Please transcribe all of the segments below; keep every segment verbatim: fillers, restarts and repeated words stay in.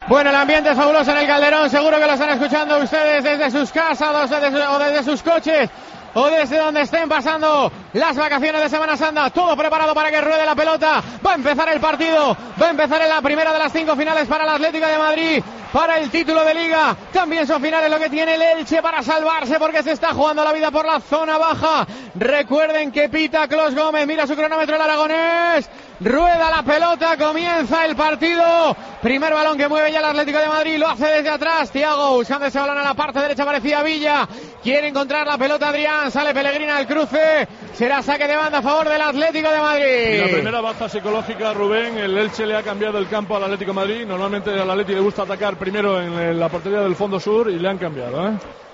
Bueno, el ambiente es fabuloso en el Calderón, seguro que lo están escuchando ustedes desde sus casas o desde, o desde sus coches o desde donde estén pasando las vacaciones de Semana Santa. Todo preparado para que ruede la pelota. Va a empezar el partido, va a empezar en la primera de las cinco finales para el Atlético de Madrid, para el título de Liga. También son finales lo que tiene el Elche para salvarse, porque se está jugando la vida por la zona baja. Recuerden que pita Clos Gómez, mira su cronómetro el aragonés. Rueda la pelota, comienza el partido. Primer balón que mueve ya el Atlético de Madrid, lo hace desde atrás. Thiago buscando ese balón a la parte derecha, parecía Villa. Quiere encontrar la pelota Adrián, sale Pellegrini al cruce. Será saque de banda a favor del Atlético de Madrid. Y la primera baja psicológica, Rubén, el Elche le ha cambiado el campo al Atlético de Madrid. Normalmente al Atlético le gusta atacar primero en la portería del fondo sur y le han cambiado, ¿eh?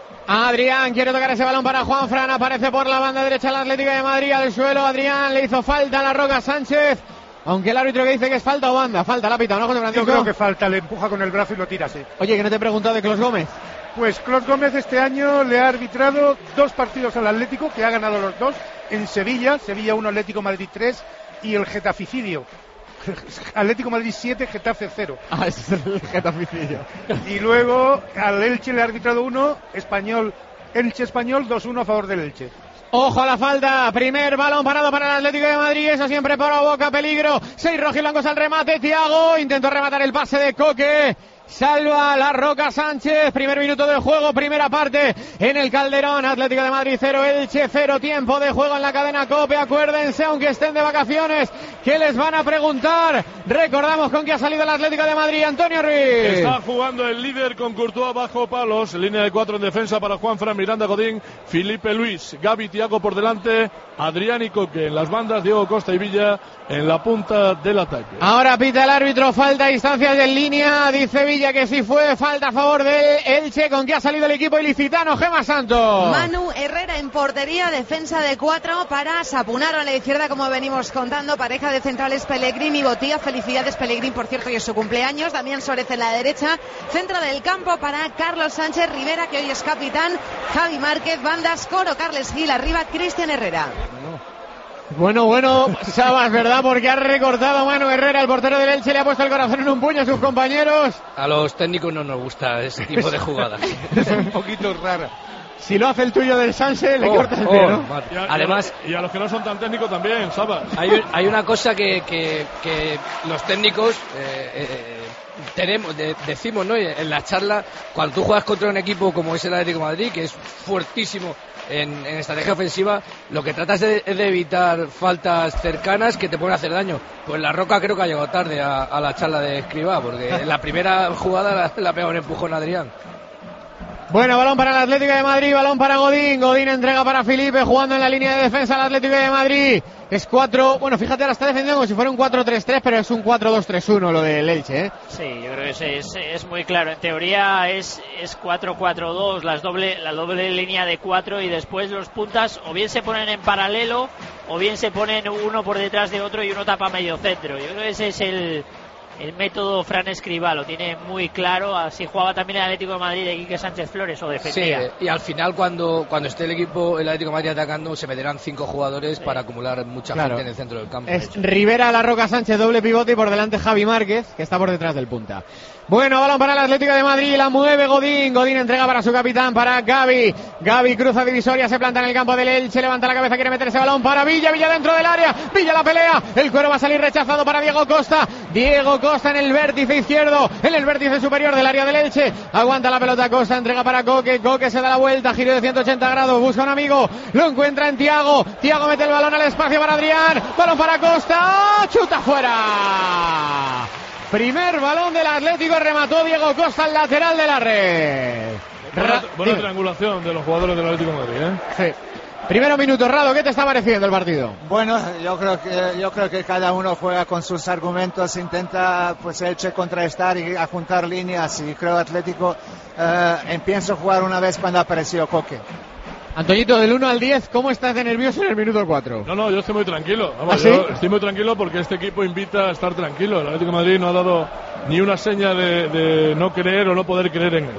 Adrián quiere tocar ese balón para Juanfran, aparece por la banda derecha el Atlético de Madrid al suelo. Adrián, le hizo falta a la Roca Sánchez, aunque el árbitro que dice que es falta o banda, falta la pita, ¿no, José Francisco? Yo creo que falta, le empuja con el brazo y lo tira así. Oye, que no te he preguntado de Clos Gómez. Pues Clos Gómez este año le ha arbitrado dos partidos al Atlético, que ha ganado los dos, en Sevilla, Sevilla uno, Atlético Madrid tres, y el Getaficidio. Atlético Madrid siete, Getafe cero. Ah, es el Getaficidio. Y luego al Elche le ha arbitrado uno, Español, Elche Español dos uno a favor del Elche. Ojo a la falta, primer balón parado para el Atlético de Madrid, eso siempre provoca peligro. Seis rojiblancos al remate, Thiago intentó rematar el pase de Coque. Salva la Roca Sánchez, primer minuto de juego, primera parte en el Calderón. Atlético de Madrid cero, Elche cero, tiempo de juego en la cadena COPE. Acuérdense, aunque estén de vacaciones, que les van a preguntar. Recordamos con qué ha salido el Atlético de Madrid, Antonio Ruiz. Está jugando el líder con Courtois bajo palos, línea de cuatro en defensa para Juanfran, Miranda, Godín, Felipe Luis, Gavi, Thiago por delante, Adrián y Coque en las bandas, Diego Costa y Villa en la punta del ataque. Ahora pita el árbitro, falta a distancias en línea, dice Villa que sí fue falta a favor del Elche, con que ha salido el equipo ilicitano. Gemma Santos. Manu Herrera en portería, defensa de cuatro para Sapunaro a la izquierda, como venimos contando, pareja de centrales Pellegrini y Botía. Felicidades Pellegrini, por cierto, y es su cumpleaños. Damián Suárez en la derecha, centro del campo para Carlos Sánchez Rivera, que hoy es capitán, Javi Márquez, bandas, Coro, Carles Gil, arriba Cristian Herrera. Bueno, bueno, Sabas, ¿verdad? Porque ha recortado Manu Herrera, el portero del Elche, le ha puesto el corazón en un puño a sus compañeros. A los técnicos no nos gusta ese tipo de jugadas. Es un poquito rara. Si lo hace el tuyo del Sanse, le oh, corta el oh, pie, ¿no? Y a, Además, y a los que no son tan técnicos también, Sabas. Hay, hay una cosa que, que, que los técnicos eh, eh, tenemos, de, decimos, ¿no? En la charla, cuando tú juegas contra un equipo como es el Atlético de Madrid, que es fuertísimo en, en estrategia ofensiva, lo que tratas de, es de evitar faltas cercanas que te pueden hacer daño. Pues la Roca creo que ha llegado tarde a, a la charla de Escribá, porque en la primera jugada la, la pega un empujón a Adrián. Bueno, balón para el Atlético de Madrid, balón para Godín, Godín entrega para Felipe, jugando en la línea de defensa el Atlético de Madrid. Es cuatro, bueno, fíjate, ahora está defendiendo como si fuera un cuatro tres tres, pero es un cuatro dos tres uno lo del Elche, ¿eh? Sí, yo creo que es, es, es muy claro. En teoría es, es cuatro cuatro dos, las doble, la doble línea de cuatro, y después los puntas o bien se ponen en paralelo o bien se ponen uno por detrás de otro y uno tapa medio centro. Yo creo que ese es el... El método Fran Escribá lo tiene muy claro. Así jugaba también el Atlético de Madrid de Quique Sánchez Flores, o defendía. Sí, y al final cuando, cuando esté el equipo, el Atlético de Madrid atacando, se meterán cinco jugadores sí. para acumular mucha claro. gente en el centro del campo. Es Rivera, La Roca Sánchez, doble pivote, y por delante Javi Márquez, que está por detrás del punta. Bueno, balón para el Atlético de Madrid, la mueve Godín, Godín entrega para su capitán, para Gavi, Gavi cruza divisoria, se planta en el campo del Elche, levanta la cabeza, quiere meter ese balón para Villa, Villa dentro del área, Villa la pelea, el cuero va a salir rechazado para Diego Costa, Diego Costa en el vértice izquierdo, en el vértice superior del área del Elche, aguanta la pelota Costa, entrega para Coque, Coque se da la vuelta, giro de ciento ochenta grados, busca un amigo, lo encuentra en Thiago, Thiago mete el balón al espacio para Adrián, balón para Costa, chuta fuera. Primer balón del Atlético, remató Diego Costa al lateral de la red. Buena, buena triangulación de los jugadores del Atlético de Madrid, ¿eh? Sí. Primero minuto, Rado, ¿qué te está pareciendo el partido? Bueno, yo creo que yo creo que cada uno juega con sus argumentos, intenta pues Elche contrastar y juntar líneas, y creo Atlético eh, empieza a jugar una vez cuando apareció Coque. Antoñito, del uno al diez, ¿cómo estás de nervioso en el minuto cuatro? No, no, yo estoy muy tranquilo. Vamos, ¿Ah, sí? yo estoy muy tranquilo porque este equipo invita a estar tranquilo. El Atlético de Madrid no ha dado ni una seña de, de no creer o no poder creer en él.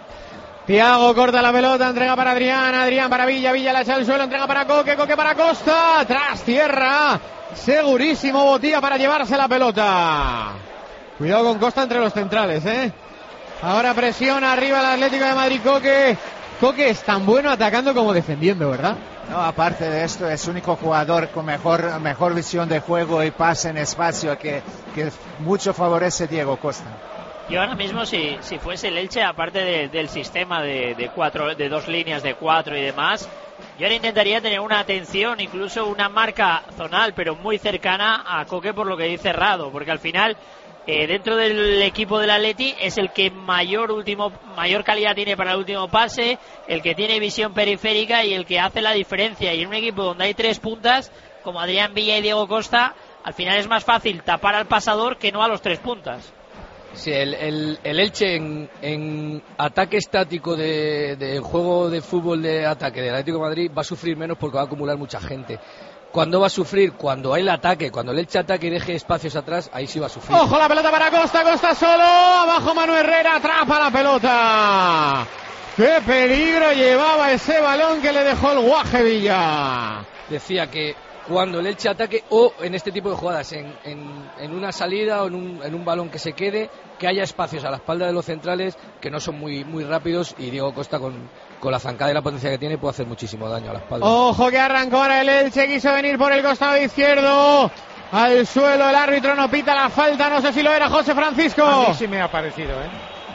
Thiago corta la pelota, entrega para Adrián, Adrián para Villa, Villa la echa al suelo, entrega para Coque, Coque para Costa, tras tierra, segurísimo Botía para llevarse la pelota. Cuidado con Costa entre los centrales, ¿eh? Ahora presiona arriba el Atlético de Madrid. Coque. Coque es tan bueno atacando como defendiendo, ¿verdad? No, aparte de esto, es el único jugador con mejor, mejor visión de juego y pase en espacio que, que mucho favorece Diego Costa. Yo ahora mismo, si, si fuese el Elche, aparte de, del sistema de, de, cuatro, de dos líneas de cuatro y demás, yo ahora intentaría tener una atención, incluso una marca zonal, pero muy cercana a Coque por lo que dice Rado, porque al final, eh, dentro del equipo del Atleti, es el que mayor último mayor calidad tiene para el último pase, el que tiene visión periférica y el que hace la diferencia. Y en un equipo donde hay tres puntas, como Adrián Villa y Diego Costa, al final es más fácil tapar al pasador que no a los tres puntas. Sí, el, el, el Elche en, en ataque estático de, de juego de fútbol de ataque del Atlético de Madrid va a sufrir menos porque va a acumular mucha gente. Cuando va a sufrir, cuando hay el ataque, cuando el Elche ataque y deje espacios atrás, ahí sí va a sufrir. Ojo la pelota para Costa, Costa solo, abajo Manu Herrera, atrapa la pelota. ¡Qué peligro llevaba ese balón que le dejó el Guaje Villa! Decía que cuando el Elche ataque o en este tipo de jugadas, en, en, en una salida o en un, en un balón que se quede, que haya espacios a la espalda de los centrales que no son muy muy rápidos, y Diego Costa con, con la zancada y la potencia que tiene puede hacer muchísimo daño a la espalda. Ojo que arrancó ahora el Elche, quiso venir por el costado izquierdo, al suelo, el árbitro no pita la falta, no sé si lo era José Francisco. A mí sí me ha parecido, ¿eh?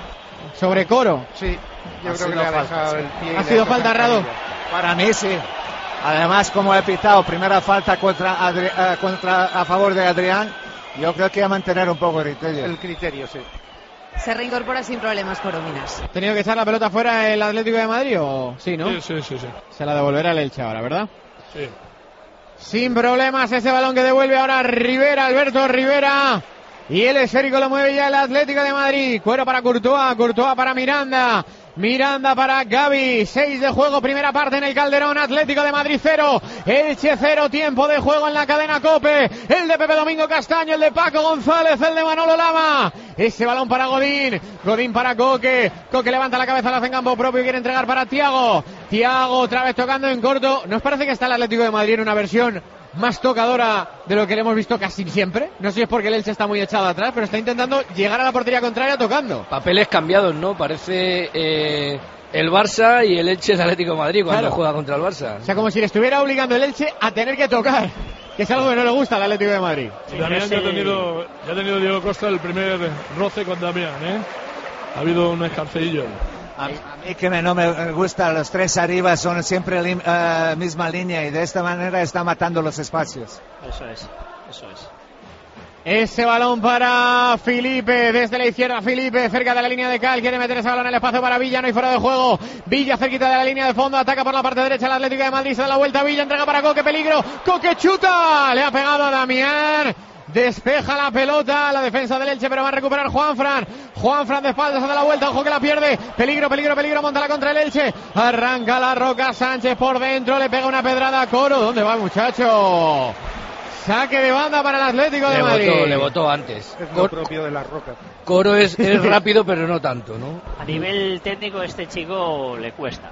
Sobre Coro. Sí, yo Ha creo que sido le ha falta, dejado sí. el pie. y Ha le sido ha falta, tocado Rado. el Para mí sí. Además, como he pitado, primera falta contra, Adri- eh, contra a favor de Adrián, yo creo que va a mantener un poco el criterio. El criterio, sí. Se reincorpora sin problemas Corominas. ¿Ha tenido que echar la pelota fuera el Atlético de Madrid o sí, no? Sí, sí, sí, sí. Se la devolverá el Elche ahora, ¿verdad? Sí. Sin problemas ese balón que devuelve ahora Rivera, Alberto Rivera. Y el esférico lo mueve ya el Atlético de Madrid. Cuero para Courtois, Courtois para Miranda. Miranda para Gavi, seis de juego, primera parte en el Calderón. Atlético de Madrid cero, Elche cero, tiempo de juego en la cadena COPE, el de Pepe Domingo Castaño, el de Paco González, el de Manolo Lama, ese balón para Godín, Godín para Coque, Coque levanta la cabeza, la hace en campo propio y quiere entregar para Thiago, Thiago otra vez tocando en corto. ¿Nos parece que está el Atlético de Madrid en una versión más tocadora de lo que le hemos visto casi siempre? No sé si es porque el Elche está muy echado atrás, pero está intentando llegar a la portería contraria tocando. Papeles cambiados, ¿no? Parece eh, el Barça y el Elche el Atlético de Madrid cuando Claro. juega contra el Barça. O sea, como si le estuviera obligando el Elche a tener que tocar, que es algo que no le gusta al Atlético de Madrid. Y Damián ya ha tenido, ya ha tenido Diego Costa el primer roce con Damián, ¿eh? Ha habido un escarceillo. A, a mí que me, no me gusta, los tres arriba son siempre la uh, misma línea y de esta manera está matando los espacios. Eso es, eso es. Ese balón para Felipe, desde la izquierda Felipe, cerca de la línea de Cal, quiere meter ese balón en el espacio para Villa, no hay fuera de juego, Villa cerquita de la línea de fondo, ataca por la parte derecha el Atlético de Madrid, se da la vuelta, Villa entrega para Coque, peligro, Coque chuta, le ha pegado a Damián, despeja la pelota, la defensa del Elche, pero va a recuperar Juanfran, Juanfran de espaldas, se da la vuelta, ojo que la pierde, peligro, peligro, peligro, monta la contra el Elche, arranca la Roca Sánchez por dentro, le pega una pedrada a Coro, ¿dónde va el muchacho? Saque de banda para el Atlético de Le Madrid. votó, le votó antes. Es lo propio de la Roca. Coro es, es rápido, pero no tanto, ¿no? A nivel técnico, este chico le cuesta.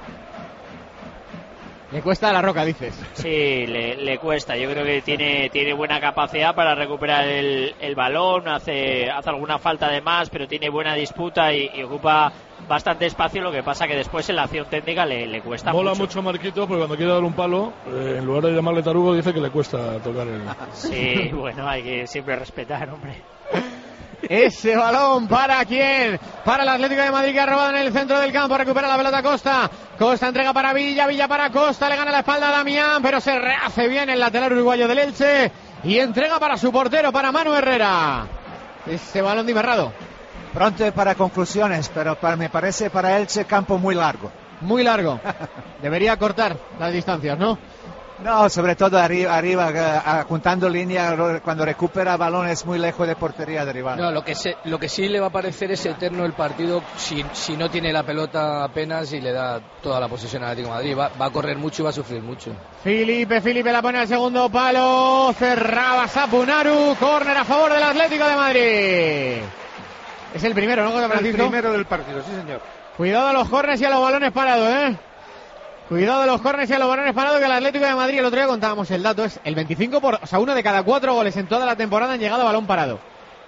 Le cuesta a la Roca, dices. Sí, le, le cuesta. Yo creo que tiene, tiene buena capacidad para recuperar el, el balón, hace, hace alguna falta de más, pero tiene buena disputa y, y ocupa bastante espacio. Lo que pasa que después en la acción técnica le, le cuesta Mola mucho. mucho Marquito porque cuando quiere dar un palo, eh, en lugar de llamarle tarugo, dice que le cuesta tocar el... Sí, bueno, hay que siempre respetar, hombre. Ese balón para quién, para el Atlético de Madrid, que ha robado en el centro del campo, recupera la pelota Costa, Costa entrega para Villa, Villa para Costa, le gana la espalda a Damián, pero se rehace bien el lateral uruguayo del Elche y entrega para su portero, para Manu Herrera. Ese balón diverrado. Pronto para conclusiones, pero para, me parece para Elche campo muy largo. Muy largo. Debería cortar las distancias, ¿no? No, sobre todo arriba, arriba uh, juntando línea, cuando recupera balones muy lejos de portería de rival. No, lo que, se, lo que sí le va a parecer es eterno el partido si, si no tiene la pelota apenas y le da toda la posesión al Atlético de Madrid. Va, va a correr mucho y va a sufrir mucho. Felipe, Felipe la pone al segundo palo, cerraba Sapunaru, córner a favor del Atlético de Madrid. Es el primero, ¿no, José Francisco? El primero del partido, sí señor. Cuidado a los córners y a los balones parados, ¿eh? Cuidado a los córners y a los balones parados, que el Atlético de Madrid, el otro día contábamos el dato, es el veinticinco por, o sea, uno de cada cuatro goles en toda la temporada han llegado a balón parado.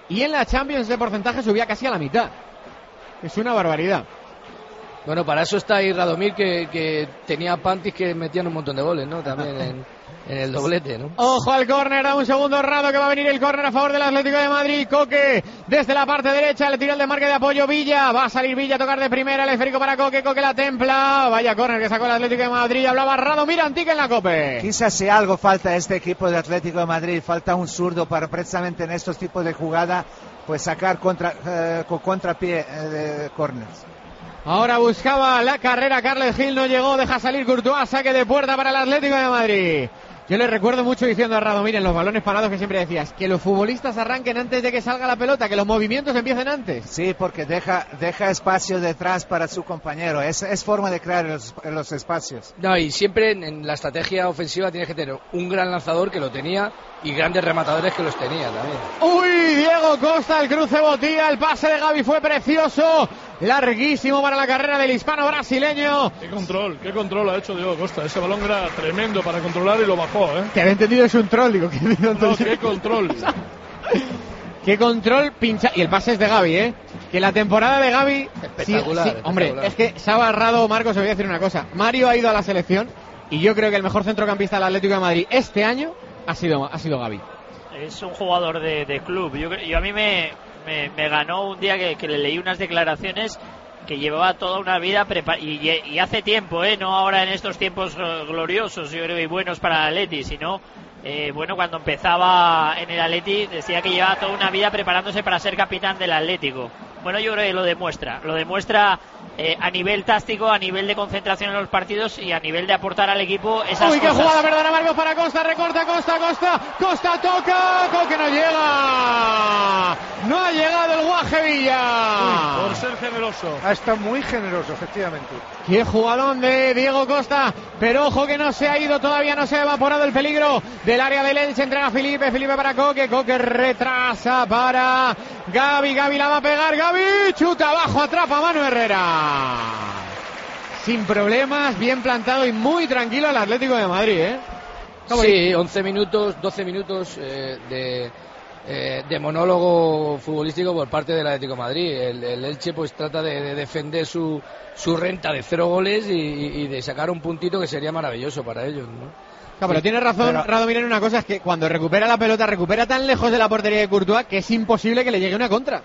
y en la Champions ese porcentaje subía casi a la mitad. Es una barbaridad. Bueno, para eso está ahí Radomir, que, que tenía pantis que metían un montón de goles, ¿no? También en, en el doblete, ¿no? Ojo al córner, da un segundo Rado, que va a venir el córner a favor del Atlético de Madrid. Coque desde la parte derecha, le tira el desmarque de apoyo Villa, va a salir Villa a tocar de primera, el esférico para Coque, Coque la templa, vaya córner que sacó el Atlético de Madrid. Hablaba Radomir Antic en la COPE. Quizás si algo falta a este equipo de Atlético de Madrid, falta un zurdo para precisamente en estos tipos de jugada, pues sacar contra, eh, con contrapié eh, de córners. Ahora buscaba la carrera Carles Gil, no llegó, deja salir Courtois, saque de puerta para el Atlético de Madrid. Yo le recuerdo mucho diciendo a Radomir en los balones parados que siempre decías que los futbolistas arranquen antes de que salga la pelota, que los movimientos empiecen antes. Sí, porque deja, deja espacio detrás para su compañero, es, es forma de crear los, los espacios. No, y siempre en, en la estrategia ofensiva tienes que tener un gran lanzador, que lo tenía, y grandes rematadores, que los tenía también. Uy, Diego Costa, el cruce Botía, el pase de Gavi fue precioso, larguísimo para la carrera del hispano brasileño. Qué control, qué control ha hecho Diego Costa. Ese balón era tremendo para controlar y lo bajó, ¿eh? Que había entendido es un troll, digo. Que no, qué control. Qué control pincha. Y el pase es de Gavi, ¿eh? Que la temporada de Gavi... Espectacular, sí, sí, hombre, espectacular. es que se ha barrado, Marcos, os voy a decir una cosa. Mario ha ido a la selección y yo creo que el mejor centrocampista del Atlético de Madrid este año ha sido, ha sido Gavi. Es un jugador de, de club. Yo, yo a mí me, me, me ganó un día que, que le leí unas declaraciones que llevaba toda una vida prepar y, y hace tiempo, ¿eh? No ahora en estos tiempos gloriosos, yo creo, y buenos para el Atleti, sino eh, bueno, cuando empezaba en el Atleti decía que llevaba toda una vida preparándose para ser capitán del Atlético. Bueno, yo creo que lo demuestra, lo demuestra eh, a nivel táctico, a nivel de concentración en los partidos y a nivel de aportar al equipo esas Uy, qué cosas. jugada, perdona Marcos, para Costa, recorta, Costa, Costa, Costa toca, Coque no llega, no ha llegado el Guaje Villa. Uy, por ser generoso. Ha estado muy generoso, efectivamente. Qué jugadón de Diego Costa, pero ojo que no se ha ido, todavía no se ha evaporado el peligro del área del Elche, entrega Felipe, Felipe para Coque, Coque retrasa para Gavi, Gavi la va a pegar, Gavi chuta abajo, atrapa a Manu Herrera. Sin problemas, bien plantado y muy tranquilo el Atlético de Madrid, ¿eh? Sí, once minutos, doce minutos eh, de, eh, de monólogo futbolístico por parte del Atlético de Madrid. El, el Elche pues trata de, de defender su, su renta de cero goles y, y de sacar un puntito que sería maravilloso para ellos, ¿no? Claro, pero tiene razón pero... Radomir en una cosa, es que cuando recupera la pelota, recupera tan lejos de la portería de Courtois que es imposible que le llegue una contra.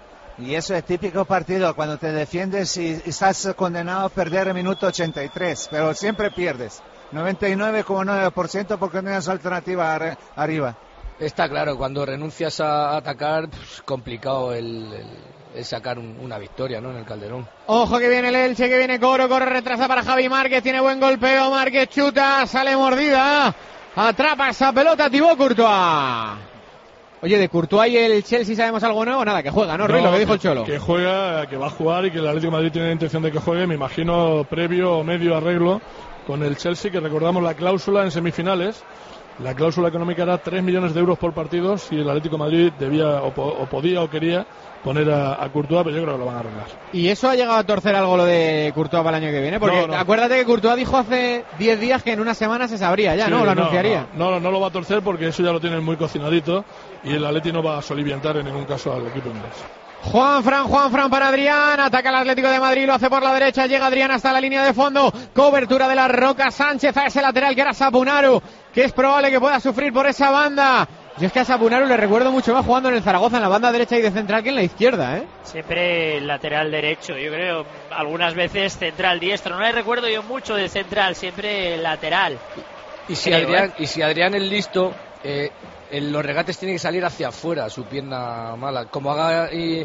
Y eso es típico partido, cuando te defiendes y estás condenado a perder el minuto ochenta y tres, pero siempre pierdes. noventa y nueve coma nueve por ciento porque no tienes alternativa ar- arriba. Está claro, cuando renuncias a atacar, pues, complicado el, el, el sacar un, una victoria, ¿no? En el Calderón. Ojo que viene el Elche, que viene Coro, corre, retrasa para Javi Márquez, tiene buen golpeo, Márquez chuta, sale mordida, atrapa esa pelota Thibaut Courtois. Oye, de Courtois y el Chelsea, ¿sabemos algo nuevo? Nada, que juega, ¿no, Ruiz? No, lo que dijo el Cholo. Que juega, que va a jugar y que el Atlético de Madrid tiene la intención de que juegue, me imagino, previo o medio arreglo con el Chelsea, que recordamos la cláusula en semifinales. La cláusula económica era tres millones de euros por partido si el Atlético de Madrid debía o, po- o podía o quería poner a, a Courtois, pero yo creo que lo van a arreglar. ¿Y eso ha llegado a torcer algo lo de Courtois para el año que viene? Porque no, no. Acuérdate que Courtois dijo hace diez días que en una semana se sabría ya, sí, ¿no? Lo no, anunciaría. No, no, no lo va a torcer porque eso ya lo tienen muy cocinadito y el Atlético no va a soliviantar en ningún caso al equipo inglés. Juan Fran, Juan Fran para Adrián, ataca el Atlético de Madrid, lo hace por la derecha, llega Adrián hasta la línea de fondo, cobertura de la Roca Sánchez a ese lateral que era Sapunaru, que es probable que pueda sufrir por esa banda. Yo es que a Sapunaru le recuerdo mucho más jugando en el Zaragoza en la banda derecha y de central que en la izquierda, ¿eh? Siempre lateral derecho, yo creo, algunas veces central diestro, no le recuerdo yo mucho de central, siempre lateral. Y si, creo, Adrián, ¿eh? y si Adrián es listo, eh, en los regates tiene que salir hacia afuera, su pierna mala. Como haga y,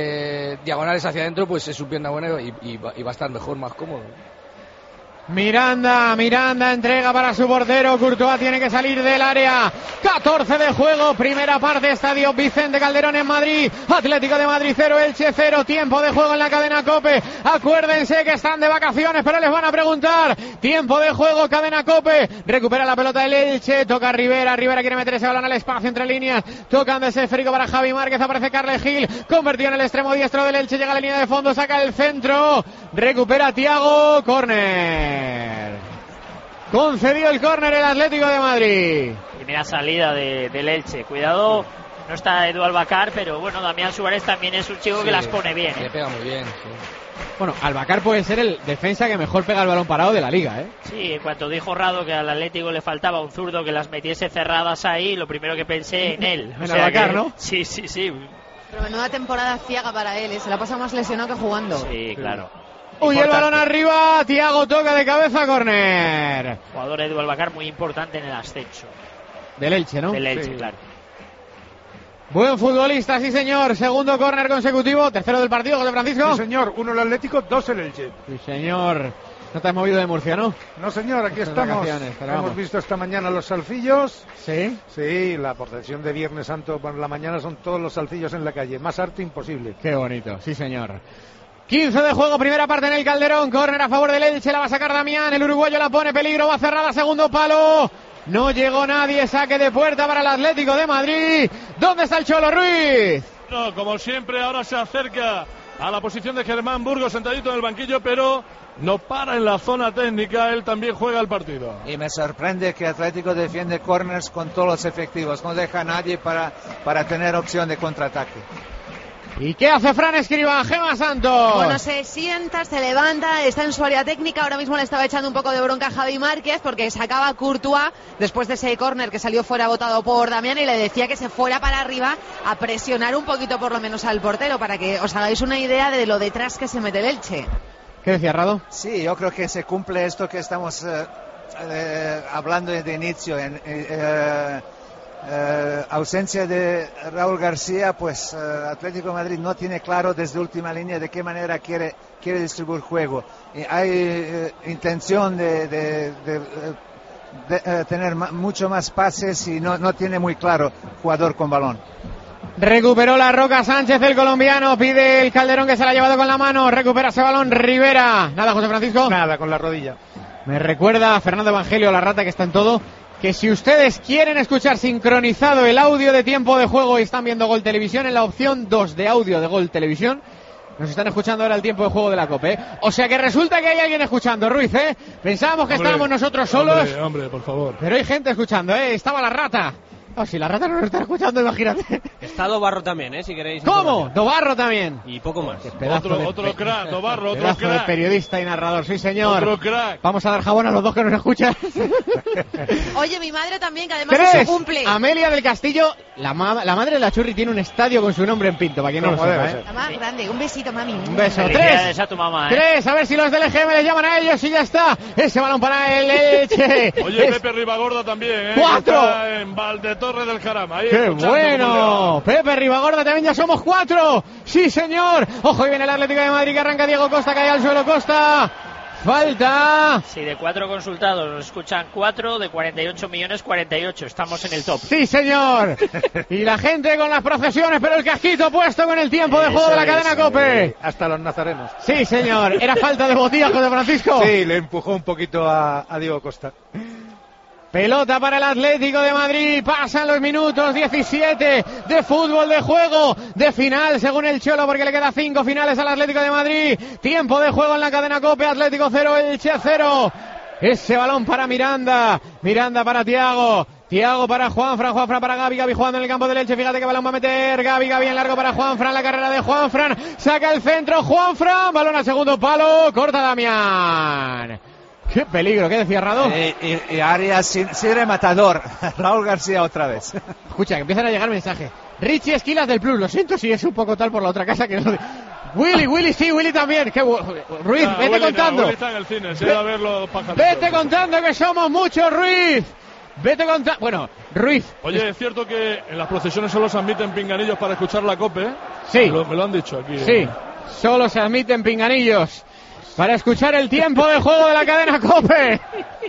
eh, diagonales hacia adentro, pues es su pierna buena y, y, va, y va a estar mejor, más cómodo. Miranda, Miranda entrega para su portero, Courtois tiene que salir del área, catorce de juego, primera parte, Estadio Vicente Calderón en Madrid, Atlético de Madrid cero, Elche cero, tiempo de juego en la cadena COPE, acuérdense que están de vacaciones, pero les van a preguntar, tiempo de juego, cadena COPE, recupera la pelota el Elche, toca Rivera, Rivera quiere meter ese balón al espacio entre líneas, tocan de ese esférico para Javi Márquez, aparece Carles Gil, convertido en el extremo diestro del Elche, llega a la línea de fondo, saca el centro, recupera Thiago, córner. Concedió el córner el Atlético de Madrid. Primera salida de, del Elche. Cuidado no está Edu Albacar, pero bueno, Damián Suárez también es un chico Sí, que las pone bien. Le ¿eh? pega muy bien, sí. Bueno, Albacar puede ser el defensa que mejor pega el balón parado de la liga, ¿eh? Sí, en cuanto dijo Rado que al Atlético le faltaba un zurdo que las metiese cerradas ahí, lo primero que pensé en él. En Albacar, ¿no? Sí, sí, sí. Pero menuda temporada ciega para él, ¿eh? Se la pasa más lesionado que jugando. Sí, claro. Uy, el Importante. balón arriba, Thiago toca de cabeza, córner. Jugador Edu Albacar muy importante en el ascenso. Del Elche, ¿no? Del Elche, Sí. claro. Buen futbolista, sí señor. Segundo córner consecutivo, tercero del partido, José Francisco. Sí, señor, uno el Atlético, dos el Elche. Sí, señor. No te has movido de Murcia, ¿no? No, señor, aquí Estas estamos. vacaciones, pero Hemos vamos. visto esta mañana los salcillos. Sí. Sí, la procesión de Viernes Santo por la mañana son todos los salcillos en la calle. Más arte imposible. Qué bonito, sí señor. quince de juego, primera parte en el Calderón. Córner a favor del Elche, la va a sacar Damián. El uruguayo la pone, peligro, va cerrada, segundo palo. No llegó nadie, saque de puerta para el Atlético de Madrid. ¿Dónde está el Cholo Ruiz? No, como siempre, ahora se acerca a la posición de Germán Burgos, sentadito en el banquillo, pero no para en la zona técnica, él también juega el partido. Y me sorprende que Atlético defiende corners con todos los efectivos, no deja a nadie para, para tener opción de contraataque. ¿Y qué hace Fran Escribá? Gema Santos. Bueno, se sienta, se levanta, está en su área técnica. Ahora mismo le estaba echando un poco de bronca a Javi Márquez porque sacaba a Courtois después de ese córner que salió fuera botado por Damián y le decía que se fuera para arriba a presionar un poquito por lo menos al portero para que os hagáis una idea de lo detrás que se mete el Elche. ¿Qué decía Rado? Sí, yo creo que se cumple esto que estamos eh, eh, hablando de inicio. En, eh, eh, ausencia de Raúl García, pues eh, Atlético de Madrid no tiene claro desde última línea de qué manera quiere, quiere distribuir juego. Y hay eh, intención de, de, de, de eh, tener ma- mucho más pases y no, no tiene muy claro jugador con balón. Recuperó la Roca Sánchez, el colombiano. Pide el Calderón que se la ha llevado con la mano. Recupera ese balón Rivera. Nada, José Francisco. Nada, con la rodilla. Me recuerda a Fernando Evangelio, la rata que está en todo, que si ustedes quieren escuchar sincronizado el audio de tiempo de juego y están viendo Gol Televisión, en la opción dos de audio de Gol Televisión, nos están escuchando ahora el tiempo de juego de la COPE, ¿eh? O sea que resulta que hay alguien escuchando, Ruiz, ¿eh? Pensábamos que Hombre, estábamos nosotros solos, Hombre, hombre, por favor. pero hay gente escuchando, ¿eh? Estaba la rata. Oh, si la rata no nos está escuchando, imagínate. Está Dobarro también, ¿eh? Si queréis. ¿Cómo? Dobarro también. Y poco más. Pedazo Otro, de otro pe- crack, Dobarro, otro pedazo de crack. periodista y narrador, sí señor. Otro crack. Vamos a dar jabón a los dos que nos escuchan. Oye, mi madre también, que además Tres. es su cumple. Amelia del Castillo, la, ma- la madre de la Churri tiene un estadio con su nombre en Pinto, para quien no lo Como sepa, debe ¿eh? ser. La más grande. Un besito, mami. Un beso. Felicidades Tres. a tu mamá, ¿eh? Tres, a ver si los del E G M les llaman a ellos y ya está. Ese balón para el Elche. Oye, Es- Pepe Ribagorda también, ¿eh? ¡Cuatro! Está en Valdetorre del Jarama. Ahí ¡Qué escuchando bueno! como Pepe Ribagorda también, ya somos cuatro. ¡Sí, señor! Ojo, y viene el Atlético de Madrid que arranca Diego Costa, cae al suelo Costa. Falta. Sí, de cuatro consultados nos escuchan cuatro, de cuarenta y ocho millones, cuarenta y ocho. Estamos en el top. Sí, señor. Y la gente con las procesiones, pero el casquito puesto con el tiempo de Eso juego de la es, cadena eh, COPE. Hasta los nazarenos. Sí, señor. Era falta de botilla, José Francisco. Sí, le empujó un poquito a, a Diego Costa. Pelota para el Atlético de Madrid. Pasan los minutos diecisiete de fútbol de juego. De final, según el Cholo, porque le queda cinco finales al Atlético de Madrid. Tiempo de juego en la cadena COPE. Atlético cero, Elche cero. Ese balón para Miranda. Miranda para Thiago. Thiago para Juanfran, Juanfran para Gavi, Gavi jugando en el campo del Elche, fíjate que balón va a meter, Gavi, Gavi en largo para Juanfran, la carrera de Juanfran, saca el centro, Juanfran, balón al segundo palo, corta Damián. Qué peligro, ¿qué decía Rado? Eh, y, y Arias sin, sin rematador. Raúl García otra vez. Escucha, que empiezan a llegar mensajes. Richie Esquilas del Plus, lo siento si es un poco tal por la otra casa que no... Willy, Willy sí, Willy también. Qué bu... Ruiz, Ah, vete Willy, contando. no, Willy está en el cine, se va a ver los pajaritos. Vete contando que somos muchos, Ruiz. Vete contando. Bueno, Ruiz. Oye, es cierto que en las procesiones solo se admiten pinganillos para escuchar la COPE. ¿eh? Sí. Me lo, me lo han dicho aquí. Sí, ¿eh? solo se admiten pinganillos para escuchar el tiempo de juego de la cadena COPE.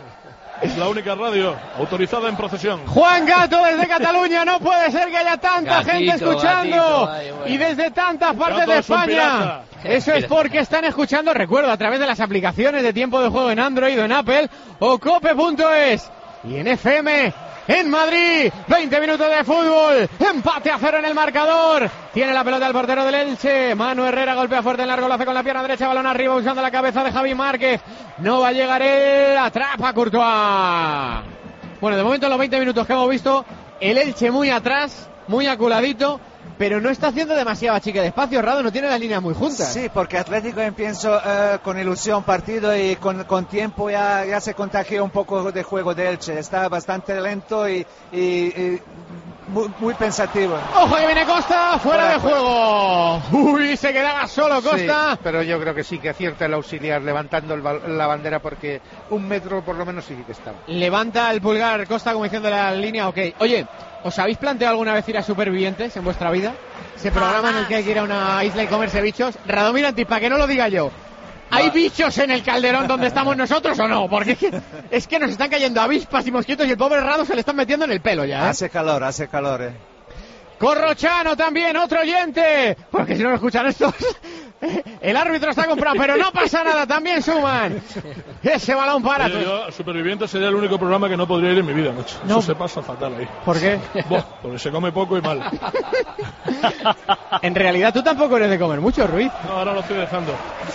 Es la única radio autorizada en procesión. Juan Gato desde Cataluña, no puede ser que haya tanta Gatito, gente escuchando gatito, ay, bueno. y desde tantas partes Gato de es un España. pirata. Eso es porque están escuchando, recuerdo, a través de las aplicaciones de tiempo de juego en Android o en Apple o cope punto es y en F M en Madrid. veinte minutos de fútbol, empate a cero en el marcador. Tiene la pelota el portero del Elche, Manu Herrera golpea fuerte en largo, lo hace con la pierna derecha, balón arriba usando la cabeza de Javi Márquez. No va a llegar él, atrapa a Courtois. Bueno, de momento en los veinte minutos que hemos visto, el Elche muy atrás muy aculadito, pero no está haciendo demasiado achique de espacio. Rado, no tiene las líneas muy juntas. Sí, porque Atlético empezó eh, con ilusión partido y con, con tiempo ya, ya se contagió un poco de juego de Elche. Está bastante lento y, y, y muy, muy pensativo. ¡Ojo que viene Costa! ¡Fuera de juego! ¡Uy! Se quedaba solo Costa. Sí, pero yo creo que sí que acierta el auxiliar levantando el, la bandera, porque un metro por lo menos sí que estaba. Levanta el pulgar Costa como diciendo la línea, ok. Oye, ¿os habéis planteado alguna vez ir a Supervivientes en vuestra vida? Ese programa en el que hay que ir a una isla y comerse bichos. Radomir Antis, para que no lo diga yo, ¿hay bichos en el calderón donde estamos nosotros o no? Porque es que, es que nos están cayendo avispas y mosquitos y el pobre Rado se le están metiendo en el pelo ya, ¿eh? Hace calor, hace calor, eh. Corrochano también, otro oyente. Porque si no lo escuchan estos, el árbitro está comprado, pero no pasa nada, también suman. Ese balón para. Oye, yo, Superviviente sería el único programa que no podría ir en mi vida, macho. No. Eso se pasa fatal ahí. ¿Por qué? Buah, porque se come poco y mal. En realidad tú tampoco eres de comer mucho, Ruiz. No, ahora lo estoy dejando.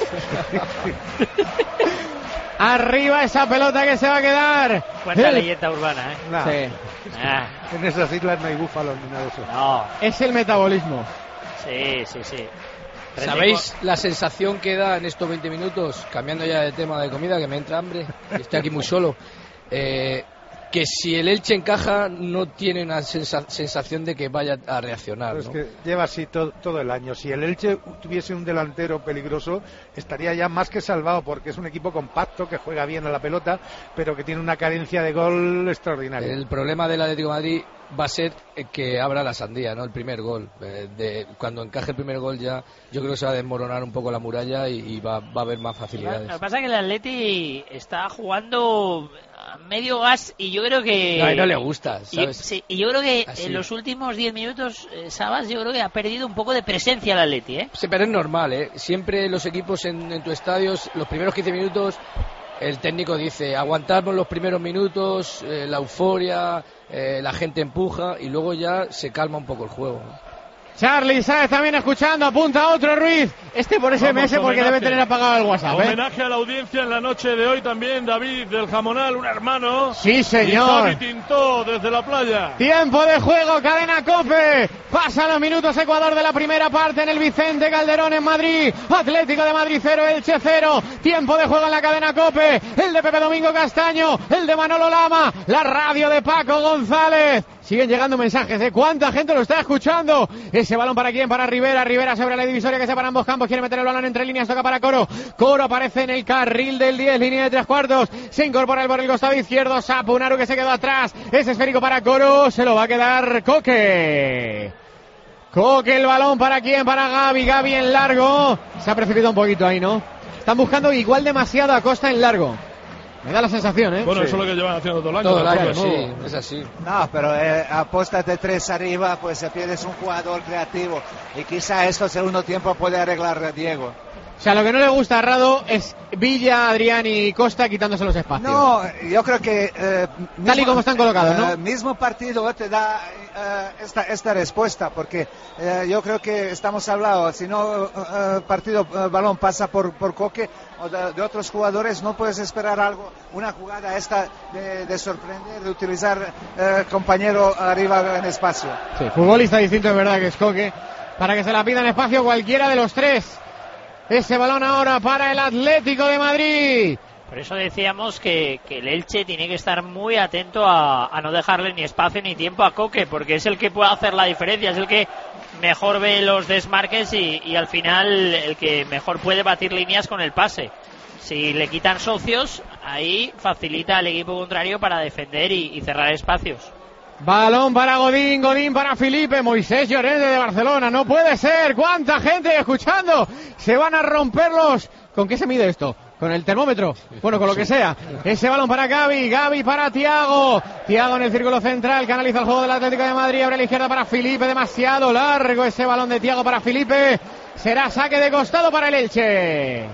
Arriba esa pelota que se va a quedar. Cuenta El... leyenda urbana, ¿eh? Nah, Sí. Ah, en esas islas no hay búfalos ni nada de eso. no, Es el metabolismo. sí, sí, sí. ¿Sabéis la sensación que da en estos veinte minutos, cambiando ya de tema de comida, que me entra hambre, y estoy aquí muy solo, eh, que si el Elche encaja no tiene una sensa- sensación de que vaya a reaccionar, Pero ¿no? es que lleva así todo, todo el año. Si el Elche tuviese un delantero peligroso, estaría ya más que salvado, porque es un equipo compacto que juega bien a la pelota, pero que tiene una carencia de gol extraordinaria. El problema del Atlético de Madrid va a ser que abra la sandía, ¿no? El primer gol. Eh, de, cuando encaje el primer gol ya, yo creo que se va a desmoronar un poco la muralla y, y va, va a haber más facilidades. Lo que pasa es que el Atleti está jugando a medio gas y yo creo que... No, y no le gusta, y, ¿sabes? sí, y yo creo que Así. en los últimos diez minutos, eh, Sabas, yo creo que ha perdido un poco de presencia el Atleti, ¿eh? Sí, pero es normal, ¿eh? Siempre los equipos en, en tu estadio, los primeros quince minutos, el técnico dice, aguantamos los primeros minutos, eh, la euforia, eh, la gente empuja y luego ya se calma un poco el juego, ¿no? Charlie Sáez también escuchando, apunta otro Ruiz. Este por ese mes porque homenaje. debe tener apagado el WhatsApp, ¿eh? Homenaje a la audiencia en la noche de hoy también, David del Jamonal, un hermano. Sí, señor. Y Javi Tintó desde la playa. Tiempo de juego, cadena COPE. Pasan los minutos, Ecuador de la primera parte en el Vicente Calderón en Madrid. Atlético de Madrid cero, Elche cero. Tiempo de juego en la cadena COPE. El de Pepe Domingo Castaño, el de Manolo Lama, la radio de Paco González. Siguen llegando mensajes de cuánta gente lo está escuchando. Ese balón para quién, para Rivera. Rivera sobre la divisoria que separa ambos campos. Quiere meter el balón entre líneas, toca para Coro. Coro aparece en el carril del diez, línea de tres cuartos. Se incorpora el por el costado izquierdo. Sapunaru que se quedó atrás. Es esférico para Coro. Se lo va a quedar Coque. Coque el balón para quién, para Gavi. Gavi en largo. Se ha precipitado un poquito ahí, ¿no? Están buscando igual demasiado a Costa en largo. Me da la sensación, ¿eh? Bueno, Sí. eso es lo que llevan haciendo todo el año. Todo el año, de sí, nuevo. es así. No, pero eh, apuestas de tres arriba, pues se pierdes un jugador creativo. Y quizá esto segundo tiempo puede arreglar Diego. O sea, lo que no le gusta a Rado es Villa, Adrián y Costa quitándose los espacios. No, yo creo que... Eh, Tal y como están colocados, ¿no? eh, mismo partido te da eh, esta, esta respuesta, porque eh, yo creo que estamos hablando, si no eh, partido, eh, balón pasa por, por Coque o de, de otros jugadores, no puedes esperar algo, una jugada esta de, de sorprender, de utilizar eh, compañero arriba en espacio. Sí, futbolista distinto es verdad que es Coque. Para que se la pida en espacio cualquiera de los tres. Ese balón ahora para el Atlético de Madrid. Por eso decíamos que, que el Elche tiene que estar muy atento a, a no dejarle ni espacio ni tiempo a Coque, porque es el que puede hacer la diferencia, es el que mejor ve los desmarques y, y al final el que mejor puede batir líneas con el pase. Si le quitan socios, ahí facilita al equipo contrario para defender y, y cerrar espacios. Balón para Godín, Godín para Felipe, Moisés Llorente de Barcelona, no puede ser, cuánta gente escuchando, se van a romperlos. ¿Con qué se mide esto? ¿Con el termómetro? Bueno, con lo que sea. Ese balón para Gavi, Gavi para Thiago, Thiago en el círculo central, canaliza el juego del Atlético de Madrid, abre a la izquierda para Felipe, demasiado largo ese balón de Thiago para Felipe, será saque de costado para el Elche.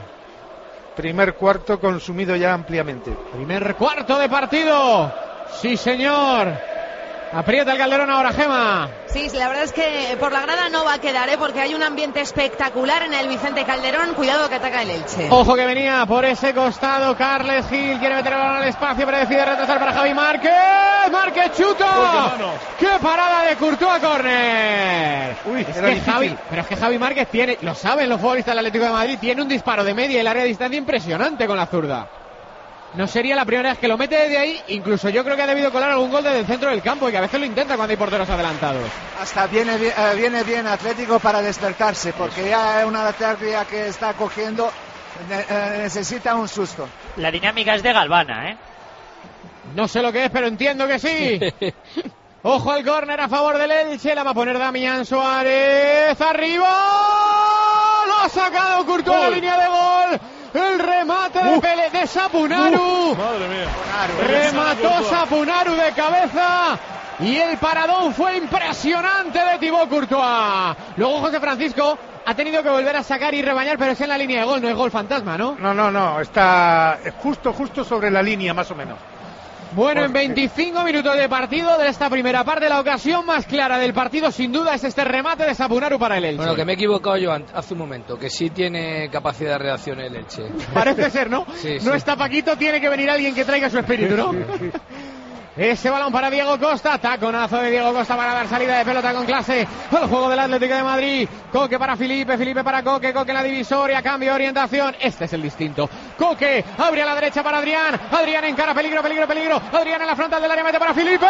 Primer cuarto consumido ya ampliamente. Primer cuarto de partido, sí señor. Aprieta el Calderón ahora, Gema. Sí, la verdad es que por la grada no va a quedar, ¿eh? Porque hay un ambiente espectacular en el Vicente Calderón. Cuidado que ataca el Elche. Ojo que venía por ese costado Carles Gil, quiere meter el balón al espacio, pero decide retrasar para Javi Márquez. Márquez chuta. ¡Qué parada de Courtois, córner! Uy, es era que difícil. Javi, pero es que Javi Márquez tiene, lo saben los futbolistas del Atlético de Madrid, tiene un disparo de media y larga distancia impresionante con la zurda. No sería la primera vez que lo mete desde ahí, incluso yo creo que ha debido colar algún gol desde el centro del campo y que a veces lo intenta cuando hay porteros adelantados. Hasta viene, bien- eh, viene bien Atlético para despertarse, porque ya es una lateral que está cogiendo, ne- eh, necesita un susto. La dinámica es de Galvana, ¿eh? No sé lo que es, pero entiendo que sí. Ojo al córner a favor del Elche, la va a poner Damián Suárez, arriba, lo ha sacado Courtois a la línea de gol. El remate de, Pele, de Sapunaru. Uh, madre mía. Remató Sapunaru de cabeza. Y el paradón fue impresionante de Thibaut Courtois. Luego José Francisco ha tenido que volver a sacar y rebañar, pero es en la línea de gol, no es gol fantasma, ¿no? No, no, no, está justo, justo sobre la línea, más o menos. Bueno, en Porque- veinticinco minutos de partido de esta primera parte, la ocasión más clara del partido sin duda es este remate de Sapunaru para el Elche. Bueno, que me he equivocado yo an- hace un momento, que sí tiene capacidad de reacción el Elche. Parece ser, ¿no? Sí, no sí. está Paquito, tiene que venir alguien que traiga su espíritu, ¿no? Ese balón para Diego Costa, taconazo de Diego Costa para dar salida de pelota con clase al juego del Atlético de Madrid. Coque para Felipe, Felipe para Coque, Coque en la divisoria, cambio de orientación, este es el distinto. Coque abre a la derecha para Adrián, Adrián encara, peligro, peligro, peligro, Adrián en la frontal del área, mete para Felipe,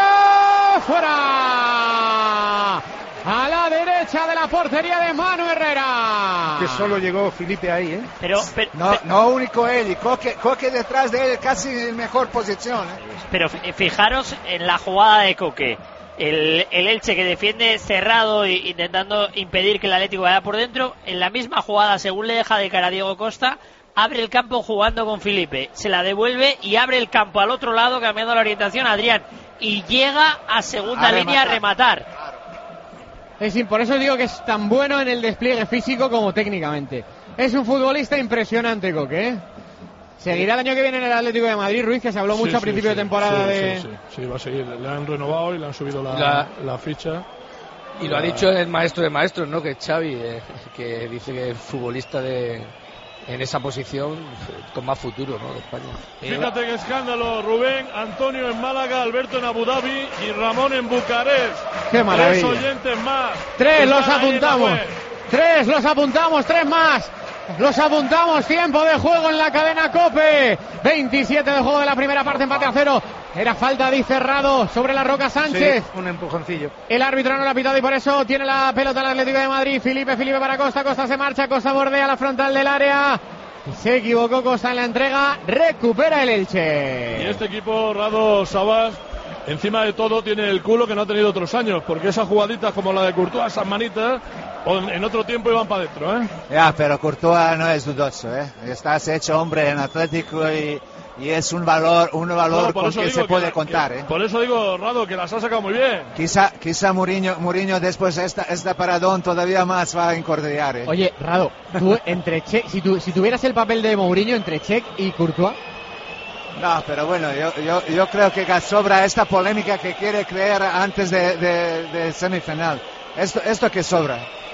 fuera. A la derecha de la portería de Manu Herrera. Que solo llegó Felipe ahí, ¿eh? Pero, pero, No, no único él, y Coque, Coque detrás de él, casi en mejor posición. ¿eh? pero fijaros en la jugada de Coque. El, el Elche que defiende cerrado e intentando impedir que el Atlético vaya por dentro. En la misma jugada, según le deja de cara a Diego Costa, abre el campo jugando con Felipe. Se la devuelve y abre el campo al otro lado, cambiando la orientación a Adrián. Y llega a segunda A línea a rematar. rematar. Es, por eso digo que es tan bueno en el despliegue físico como técnicamente. Es un futbolista impresionante, Coque, ¿eh? Seguirá el año que viene en el Atlético de Madrid, Ruiz, que se habló Sí, mucho a sí, principio sí, de temporada sí, de... Sí, sí, sí, va a seguir. Le han renovado y le han subido la, La- la ficha. Y lo ha dicho el maestro de maestros, ¿no? Que es Xavi, eh, que dice que es futbolista de en esa posición con más futuro, ¿no? De España. Fíjate qué escándalo, Rubén, Antonio en Málaga, Alberto en Abu Dhabi y Ramón en Bucarest. ¡Qué maravilla! Tres oyentes más. Tres los Están ahí en la apuntamos. web. Tres los apuntamos, tres más. Los apuntamos, tiempo de juego en la cadena COPE. veintisiete de juego de la primera parte, empate a cero. Era falta de cerrado sobre la Roca Sánchez. Sí, un empujoncillo. El árbitro no lo ha pitado y por eso tiene la pelota el Atlético de Madrid. Felipe, Felipe para Costa, Costa se marcha, Costa bordea la frontal del área. Se equivocó Costa en la entrega, recupera el Elche. Y este equipo, Rado Sabas, encima de todo tiene el culo que no ha tenido otros años, porque esas jugaditas como la de Courtois, esas manitas, o en en otro tiempo iban para adentro, ¿eh? Ya, pero Courtois no es dudoso, ¿eh? Estás hecho hombre en Atlético y, y es un valor, un valor No, por con eso que digo se puede que- contar, que- ¿eh? Por eso digo, Rado, que las ha sacado muy bien. Quizá, quizá Mourinho, Mourinho después de esta, esta paradón todavía más va a encordear, ¿eh? Oye, Rado, tú entre Che, si, tu, si tuvieras el papel de Mourinho entre Cech y Courtois, No, pero bueno, yo, yo, yo creo que sobra esta polémica que quiere crear antes de, de, de semifinal. Esto, esto que sobra.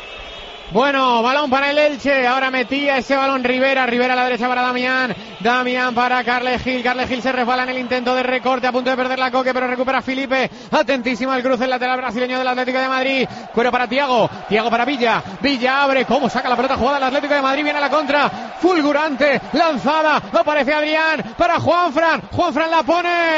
bueno, balón para el Elche, ahora metía ese balón Rivera, Rivera a la derecha para Damián, Damián para Carles Gil, Carles Gil se resbala en el intento de recorte, a punto de perder la Coque, pero recupera Felipe, atentísimo al cruce el lateral brasileño del Atlético de Madrid, cuero para Tiago, Tiago para Villa, Villa abre, cómo saca la pelota jugada el Atlético de Madrid, viene a la contra, fulgurante, lanzada, aparece Adrián, para Juanfran, Juanfran la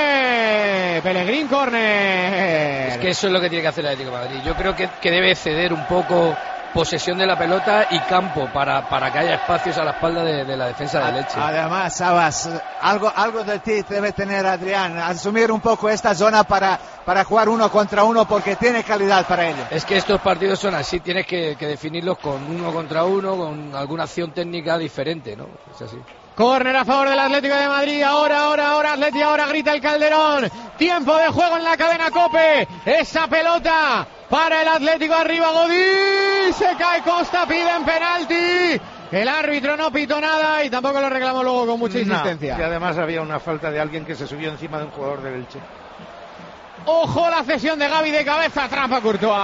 pone, Pellegrín córner. Es que eso es lo que tiene que hacer el Atlético de Madrid. Yo creo que, que debe ceder un poco posesión de la pelota y campo para, para que haya espacios a la espalda de, de la defensa del Elche. Además, Sabas, algo, algo de ti debe tener Adrián, asumir un poco esta zona para, para jugar uno contra uno porque tiene calidad para ello. Es que estos partidos son así, tienes que, que definirlos con uno contra uno, con alguna acción técnica diferente, ¿no? Es así. Córner a favor del Atlético de Madrid, ahora, ahora, ahora, Atleti, ahora grita el Calderón, tiempo de juego en la cadena COPE, esa pelota para el Atlético, arriba Godín, se cae Costa, piden penalti, el árbitro no pitó nada y tampoco lo reclamó luego con mucha insistencia. No, y además había una falta de alguien que se subió encima de un jugador del Elche. Ojo la cesión de Gavi de cabeza, atrapa Courtois.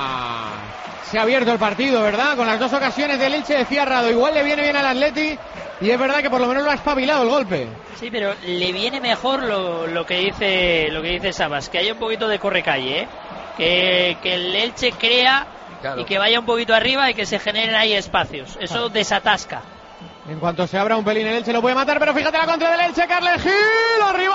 Se ha abierto el partido, ¿verdad? Con las dos ocasiones del Elche, decía Rado, igual le viene bien al Atleti, y es verdad que por lo menos lo ha espabilado el golpe. Sí, pero le viene mejor lo, lo que dice lo que dice Sabas, que haya un poquito de correcalle, ¿eh? que, que el Elche crea, claro, y que vaya un poquito arriba y que se generen ahí espacios. Eso claro, desatasca. En cuanto se abra un pelín el Elche lo puede matar, pero fíjate la contra del Elche, Carles Gil, arriba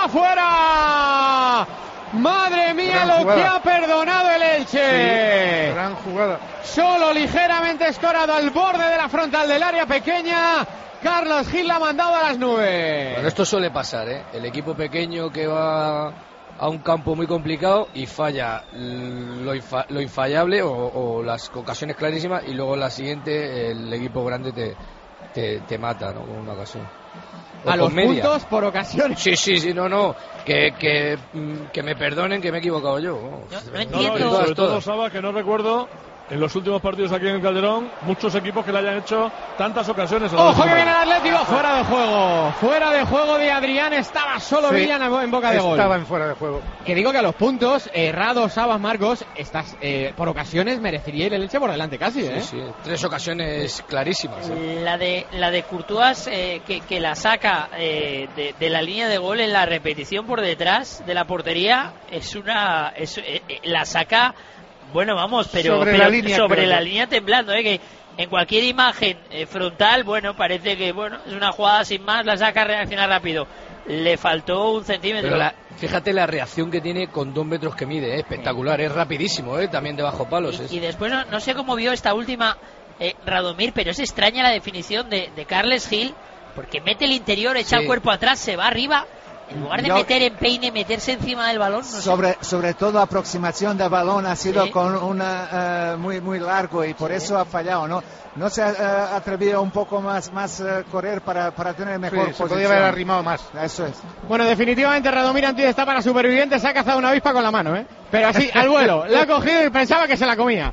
afuera. Madre mía, gran lo jugada, que ha perdonado el Elche. Sí, gran jugada. Solo ligeramente escorado al borde de la frontal del área pequeña. Carlos Gil la ha mandado a las nubes. Bueno, esto suele pasar, ¿eh? El equipo pequeño que va a un campo muy complicado y falla lo, infa, lo infallable o, o las ocasiones clarísimas, y luego en la siguiente el equipo grande te, te, te mata, ¿no? Con una ocasión. O a los media. Puntos por ocasiones. Sí, sí, sí, no, no. Que, que, que me perdonen que me he equivocado yo. No, no No, entiendo. no, sobre todo, Saba, que no recuerdo en los últimos partidos aquí en el Calderón muchos equipos que le hayan hecho tantas ocasiones. ¡Ojo que viene el Atlético! Fuera de juego. Fuera de juego de Adrián. Estaba solo sí, Villan en boca de estaba gol. Estaba en fuera de juego. Que digo que a los puntos, errados, Sabas, Marcos, estas, eh, por ocasiones merecería ir el Elche por delante casi, ¿eh? Sí, sí. Tres ocasiones clarísimas. ¿eh? La de la de Courtois, eh, que, que la saca eh, de, de la línea de gol en la repetición por detrás de la portería, es una... Es, eh, eh, la saca... Bueno, vamos, pero sobre, pero la, línea, sobre la línea temblando, ¿eh? Que en cualquier imagen eh, frontal, bueno, parece que bueno es una jugada sin más, la saca, reacciona rápido. Le faltó un centímetro. Pero la, fíjate la reacción que tiene con dos metros que mide, ¿eh? Espectacular, es rapidísimo, ¿eh? También de bajo palos. Y, es. y después no, no sé cómo vio esta última eh, Radomir, pero es extraña la definición de, de Carles Gil, porque mete el interior, echa sí, el cuerpo atrás, se va arriba. En lugar de Yo, meter en peine, meterse encima del balón. No sobre, sé. sobre todo aproximación del balón ha sido sí, con una uh, muy muy largo y por sí, eso ha fallado, ¿no? No se ha uh, atrevido un poco más más uh, correr para, para tener mejor sí, posición. Se podía haber arrimado más. Eso es. Bueno, definitivamente Radomir Antía está para supervivientes. Se ha cazado una avispa con la mano, ¿eh? Pero así, al vuelo. La ha cogido y pensaba que se la comía.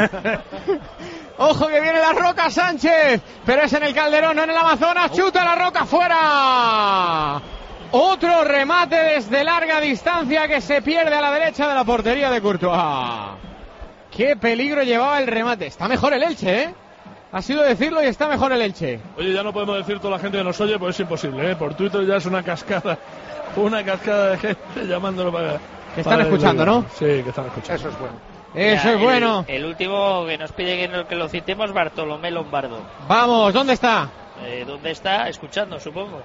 Ojo que viene la Roca Sánchez, pero es en el Calderón, no en el Amazonas. Chuta la Roca fuera. Otro remate desde larga distancia que se pierde a la derecha de la portería de Courtois. Qué peligro llevaba el remate. Está mejor el Elche, ¿eh? Ha sido decirlo y está mejor el Elche. Oye, ya no podemos decir toda la gente que nos oye, pues es imposible, ¿eh? Por Twitter ya es una cascada, una cascada de gente llamándolo para... Que están para escuchando, ¿no? Sí, que están escuchando. Eso es bueno. Eso Mira, es bueno. El, el último que nos pide que, no, que lo citemos, Bartolomé Lombardo. Vamos, ¿dónde está? Eh, ¿Dónde está? Escuchando, supongo.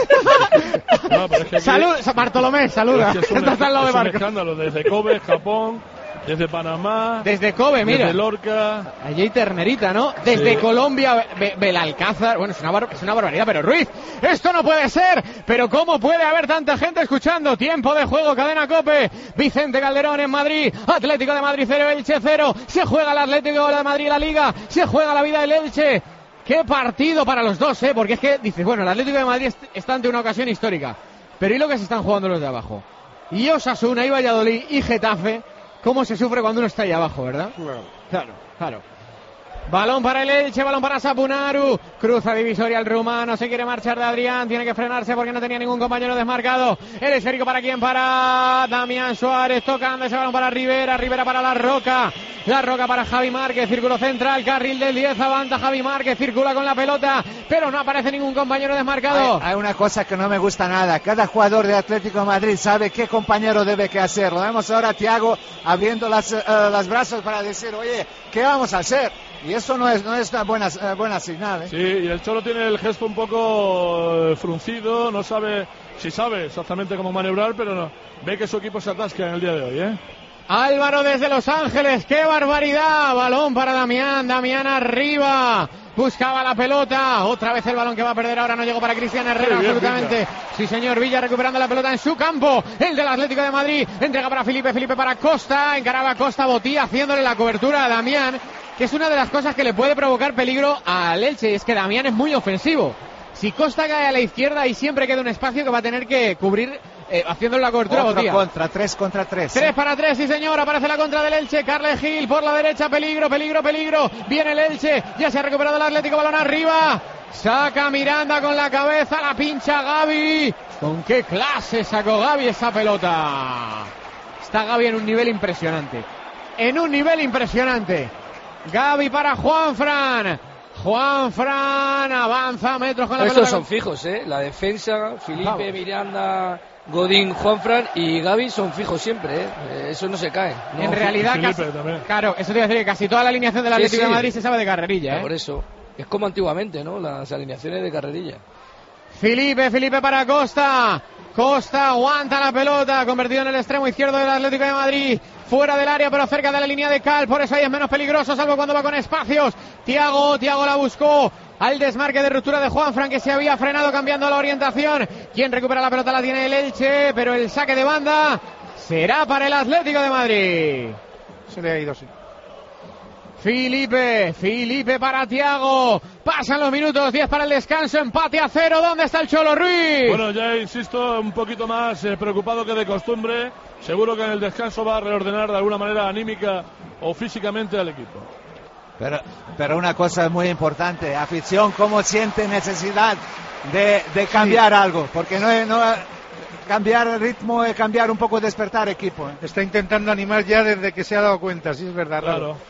No, pero es que aquí... Salud, Bartolomé, saluda. Es, un, Estás al lado de es un Marco. escándalo desde Kobe, Japón, desde Panamá, desde Kobe, mira, desde Lorca, allí Ternerita, ¿no? Desde sí, Colombia, Be Belalcázar. Bueno, es una, bar es una barbaridad, pero Ruiz, esto no puede ser. Pero cómo puede haber tanta gente escuchando. Tiempo de juego, cadena COPE. Vicente Calderón en Madrid, Atlético de Madrid cero, Elche cero. Se juega el Atlético de Madrid la Liga, se juega la vida del Elche. Qué partido para los dos, ¿eh? Porque es que dices, bueno, el Atlético de Madrid está ante una ocasión histórica, pero ¿y lo que se están jugando los de abajo? Y Osasuna, y Valladolid, y Getafe, cómo se sufre cuando uno está ahí abajo, ¿verdad? Claro, claro, claro. Balón para el Elche, balón para Sapunaru, cruza divisoria el rumano, se quiere marchar de Adrián, tiene que frenarse porque no tenía ningún compañero desmarcado. El esférico para quién, para Damián Suárez, tocando ese balón para Rivera, Rivera para La Roca, La Roca para Javi Márquez, círculo central, carril del diez, avanza Javi Márquez, circula con la pelota, pero no aparece ningún compañero desmarcado. Hay, hay una cosa que no me gusta nada, cada jugador de Atlético de Madrid sabe qué compañero debe que hacer. Lo vemos ahora a Thiago abriendo las, uh, los brazos para decir, oye, ¿qué vamos a hacer? Y eso no es no es una buena, uh, buena señal, ¿eh? Sí, y el Cholo tiene el gesto un poco fruncido, no sabe si sabe exactamente cómo maniobrar, pero no, ve que su equipo se atasca en el día de hoy, ¿eh? Álvaro desde Los Ángeles, qué barbaridad, balón para Damián, Damián arriba, buscaba la pelota, otra vez el balón que va a perder ahora, no llegó para Cristian Herrera, sí, bien, absolutamente, Villa. Sí señor, Villa recuperando la pelota en su campo, el del Atlético de Madrid, entrega para Felipe, Felipe para Costa, encaraba Costa, Botía haciéndole la cobertura a Damián, que es una de las cosas que le puede provocar peligro al Elche, y es que Damián es muy ofensivo. Si Costa cae a la izquierda y siempre queda un espacio que va a tener que cubrir eh, haciendo la cobertura. Otro Botía. contra, tres contra tres. Tres para tres, sí señor, aparece la contra del Elche, Carles Gil por la derecha, peligro, peligro, peligro, viene el Elche, ya se ha recuperado el Atlético, balón arriba, saca Miranda con la cabeza, la pincha Gavi, con qué clase sacó Gavi esa pelota. Está Gavi en un nivel impresionante. En un nivel impresionante. Gavi para Juanfran. Juanfran avanza metros con la pelota. Estos son fijos, ¿eh? La defensa, Felipe, Vamos. Miranda, Godín, Juanfran y Gavi son fijos siempre, ¿eh? Eso no se cae. No, en realidad, casi, claro, eso te iba a decir que casi toda la alineación del Atlético sí, sí. de Madrid se sabe de carrerilla, ¿eh? Por eso. Es como antiguamente, ¿no? Las alineaciones de carrerilla. Felipe, Felipe para Costa. Costa aguanta la pelota, convertido en el extremo izquierdo del Atlético de Madrid. Fuera del área, pero cerca de la línea de cal. Por eso ahí es menos peligroso, salvo cuando va con espacios. Thiago, Thiago la buscó. Al desmarque de ruptura de Juanfran, que se había frenado cambiando la orientación. Quien recupera la pelota la tiene el Elche, pero el saque de banda será para el Atlético de Madrid. Se le ha ido, sí. Felipe, Felipe para Thiago. Pasan los minutos, diez para el descanso, empate a cero. ¿Dónde está el Cholo Ruiz? Bueno, ya insisto, un poquito más eh, preocupado que de costumbre. Seguro que en el descanso va a reordenar de alguna manera anímica o físicamente al equipo. Pero, pero una cosa muy importante, afición, ¿cómo siente necesidad de, de cambiar sí. algo? Porque no, no cambiar el ritmo es cambiar un poco, despertar equipo. ¿eh? Está intentando animar ya desde que se ha dado cuenta, sí es verdad. Claro. Raro.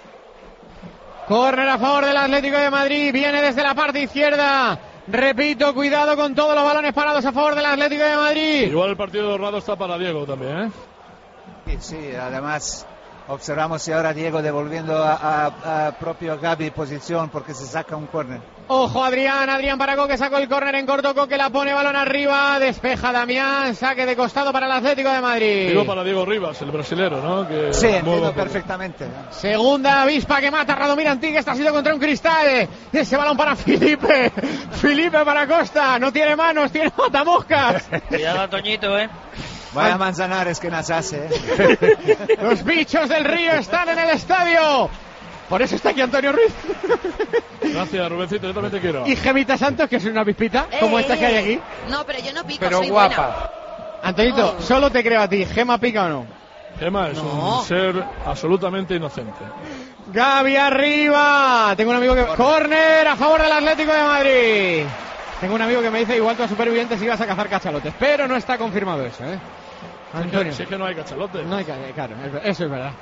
Córner a favor del Atlético de Madrid, viene desde la parte izquierda. Repito, cuidado con todos los balones parados a favor del Atlético de Madrid. Igual el partido dorado está para Diego también, ¿eh? Sí, sí, además observamos si ahora Diego devolviendo a, a, a propio Gavi posición porque se saca un córner. Ojo Adrián, Adrián para Coque, sacó el córner en corto, Coque la pone, balón arriba, despeja Damián, saque de costado para el Atlético de Madrid. Digo para Diego Rivas, el brasilero, ¿no? Que sí, entiendo perfectamente. Segunda avispa que mata a Radomir Antigue, está sido contra un cristal. Ese balón para Felipe, Felipe para Costa, no tiene manos, tiene matamoscas. Cuidado a Toñito, ¿eh? Vaya Manzanares que nos hace, ¿eh? Los bichos del río están en el estadio. Por eso está aquí Antonio Ruiz. Gracias, Rubencito, yo también te quiero. Y Gemita Santos, que es una avispita, eh, como esta que hay aquí. No, pero yo no pico, pero soy guapa. Buena. Antonito, oh. solo te creo a ti. ¿Gema pica o no? Gema es no. un ser absolutamente inocente. Gavi arriba. Tengo un amigo que... Córner a favor del Atlético de Madrid. Tengo un amigo que me dice, igual tú a Supervivientes ibas a cazar cachalotes. Pero no está confirmado eso, ¿eh? Antonio. Si es que no hay cachalotes. No hay cachalotes, claro, eso es verdad.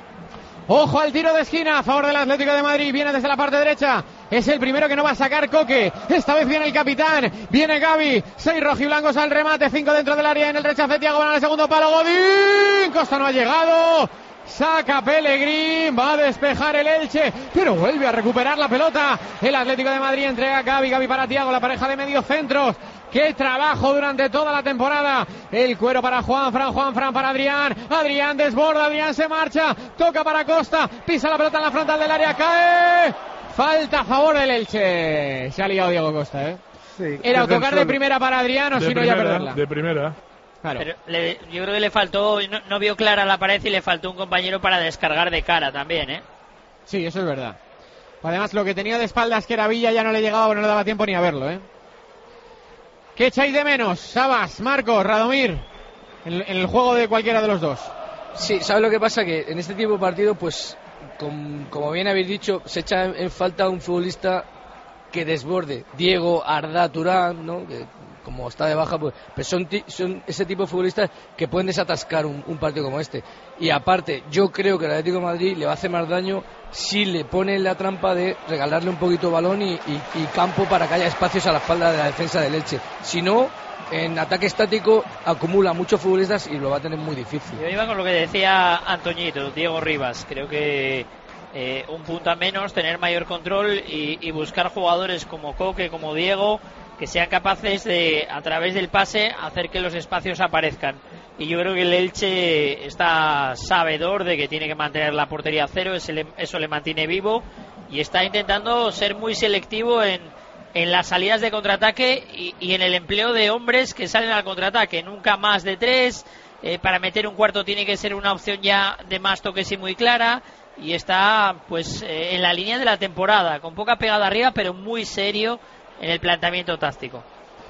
Ojo al tiro de esquina a favor del Atlético de Madrid. Viene desde la parte derecha. Es el primero que no va a sacar Coque. Esta vez viene el capitán. Viene Gavi. Seis rojiblancos al remate. Cinco dentro del área en el rechace. Thiago van al segundo palo. Godín. Costa no ha llegado. Saca Pellegrín. Va a despejar el Elche. Pero vuelve a recuperar la pelota. El Atlético de Madrid entrega a Gavi. Gavi para Thiago. La pareja de medio centros. ¡Qué trabajo durante toda la temporada! El cuero para Juanfran, Juanfran para Adrián. Adrián desborda, Adrián se marcha. Toca para Costa, pisa la pelota en la frontal del área, cae. Falta a favor del Elche. Se ha liado Diego Costa, ¿eh? Sí, era o tocar de primera para Adrián o si no ya perderla. De primera. Claro. Pero le, yo creo que le faltó, no, no vio clara la pared y le faltó un compañero para descargar de cara también, ¿eh? Sí, eso es verdad. Además, lo que tenía de espaldas que era Villa ya no le llegaba, no le daba tiempo ni a verlo, ¿eh? ¿Qué echáis de menos? Sabas, Marcos, Radomir, en, en el juego de cualquiera de los dos. Sí, ¿sabes lo que pasa? Que en este tipo de partido, pues, con, como bien habéis dicho, se echa en, en falta un futbolista que desborde. Diego, Arda, Turán, ¿no? Que, como está de baja, pues, pues son, son ese tipo de futbolistas que pueden desatascar un, un partido como este. Y aparte, yo creo que el Atlético de Madrid le va a hacer más daño si le pone en la trampa de regalarle un poquito balón y, y, y campo para que haya espacios a la espalda de la defensa del Elche. Si no, en ataque estático acumula muchos futbolistas y lo va a tener muy difícil. Yo iba con lo que decía Antoñito, Diego Rivas. Creo que eh, un punto a menos, tener mayor control y, y buscar jugadores como Coque, como Diego, que sean capaces de, a través del pase, hacer que los espacios aparezcan. Y yo creo que el Elche está sabedor de que tiene que mantener la portería a cero, eso le mantiene vivo, y está intentando ser muy selectivo en, en las salidas de contraataque y, y en el empleo de hombres que salen al contraataque. Nunca más de tres, eh, para meter un cuarto tiene que ser una opción ya de más toques y muy clara, y está pues eh, en la línea de la temporada, con poca pegada arriba, pero muy serio en el planteamiento táctico.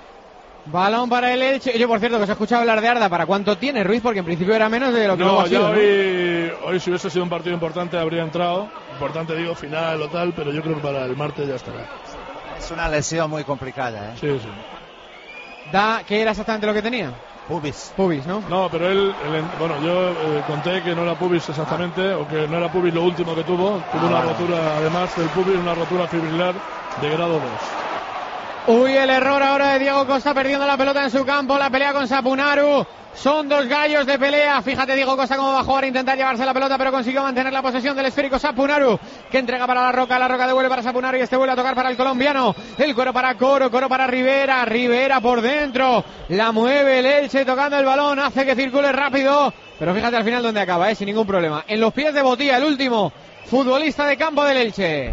Balón para el Elche. Yo, por cierto, que os he escuchado hablar de Arda. ¿Para cuánto tiene Ruiz? Porque en principio era menos de lo que no, ha sido, hoy, ¿no? Hoy si hubiese sido un partido importante habría entrado. Importante digo, final o tal, pero yo creo que para el martes ya estará. Es una lesión muy complicada, ¿eh? Sí, sí. Da, ¿qué era exactamente lo que tenía? Pubis. Pubis, ¿no? No, pero él, él bueno, yo eh, conté que no era pubis exactamente, o que no era pubis lo último que tuvo. Tuvo Ah, una vale. rotura, además del pubis, una rotura fibrilar de grado dos. Uy, el error ahora de Diego Costa perdiendo la pelota en su campo, la pelea con Sapunaru. Son dos gallos de pelea. Fíjate Diego Costa cómo va a jugar a intentar llevarse la pelota, pero consiguió mantener la posesión del esférico Sapunaru, que entrega para la Roca, la Roca devuelve para Sapunaru y este vuelve a tocar para el colombiano. El Coro para Coro, Coro para Rivera, Rivera por dentro, la mueve el Elche tocando el balón, hace que circule rápido, pero fíjate al final donde acaba, ¿eh? Sin ningún problema. En los pies de Botía, el último futbolista de campo del Elche.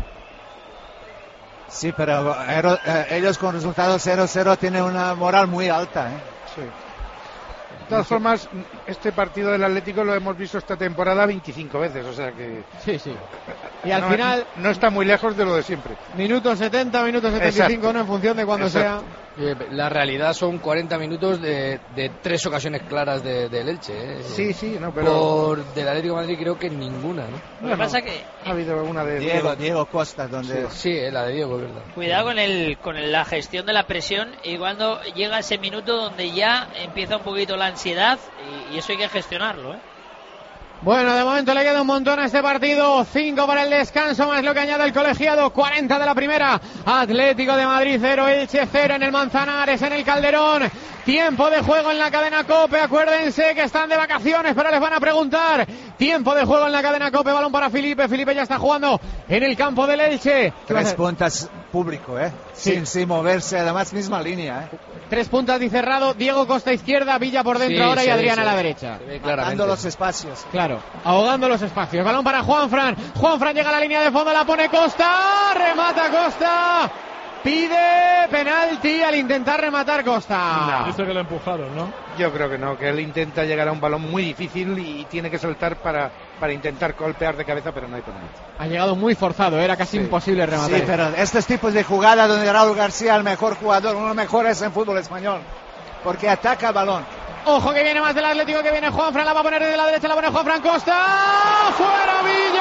Sí, pero ero- eh, ellos con resultado cero cero tienen una moral muy alta, ¿eh? Sí. De todas formas, este partido del Atlético lo hemos visto esta temporada veinticinco veces, o sea que Sí, sí. Y al no, final, no está muy lejos de lo de siempre. minuto setenta, minuto setenta y cinco, Exacto. ¿no? En función de cuando Exacto. sea. Eh, La realidad son cuarenta minutos de, de tres ocasiones claras de- del Elche. ¿eh? Sí, sí, no, pero Por del Atlético de Madrid creo que ninguna, ¿no? Lo que Bueno, pasa que ha habido una de Diego, Diego Costa, donde... Sí, eh, la de Diego, es verdad. cuidado con el con el- la gestión de la presión y cuando llega ese minuto donde ya empieza un poquito la ansiedad y, y eso hay que gestionarlo, ¿eh? Bueno, de momento le queda un montón a este partido. cinco para el descanso, más lo que añade el colegiado. cuarenta de la primera. Atlético de Madrid cero, Elche cero en el Manzanares, en el Calderón. Tiempo de juego en la cadena COPE. Acuérdense que están de vacaciones, pero les van a preguntar. Tiempo de juego en la cadena COPE. Balón para Felipe. Felipe ya está jugando en el campo del Elche. ¿Qué va a Tres hacer? puntas público, ¿eh? Sí. Sin, sin moverse, además misma línea, ¿eh? Tres puntas y cerrado. Diego Costa izquierda, Villa por dentro Sí, ahora y se ve, Adrián se a la ve. derecha. Se ve Dando claramente. los espacios. Claro, ahogando los espacios. Balón para Juanfran. Juanfran llega a la línea de fondo, la pone Costa. Remata Costa. Pide penalti al intentar rematar Costa. Dice que le empujaron, ¿no? Yo creo que no, que él intenta llegar a un balón muy difícil y tiene que saltar para, para intentar golpear de cabeza, pero no hay penalti. Ha llegado muy forzado, era casi Sí. imposible rematar. Sí, pero estos tipos de jugadas donde Raúl García, el mejor jugador, uno de los mejores en fútbol español, porque ataca el balón. Ojo que viene más del Atlético, que viene Juanfran, la va a poner desde la derecha, la pone Juanfran Costa. ¡Fuera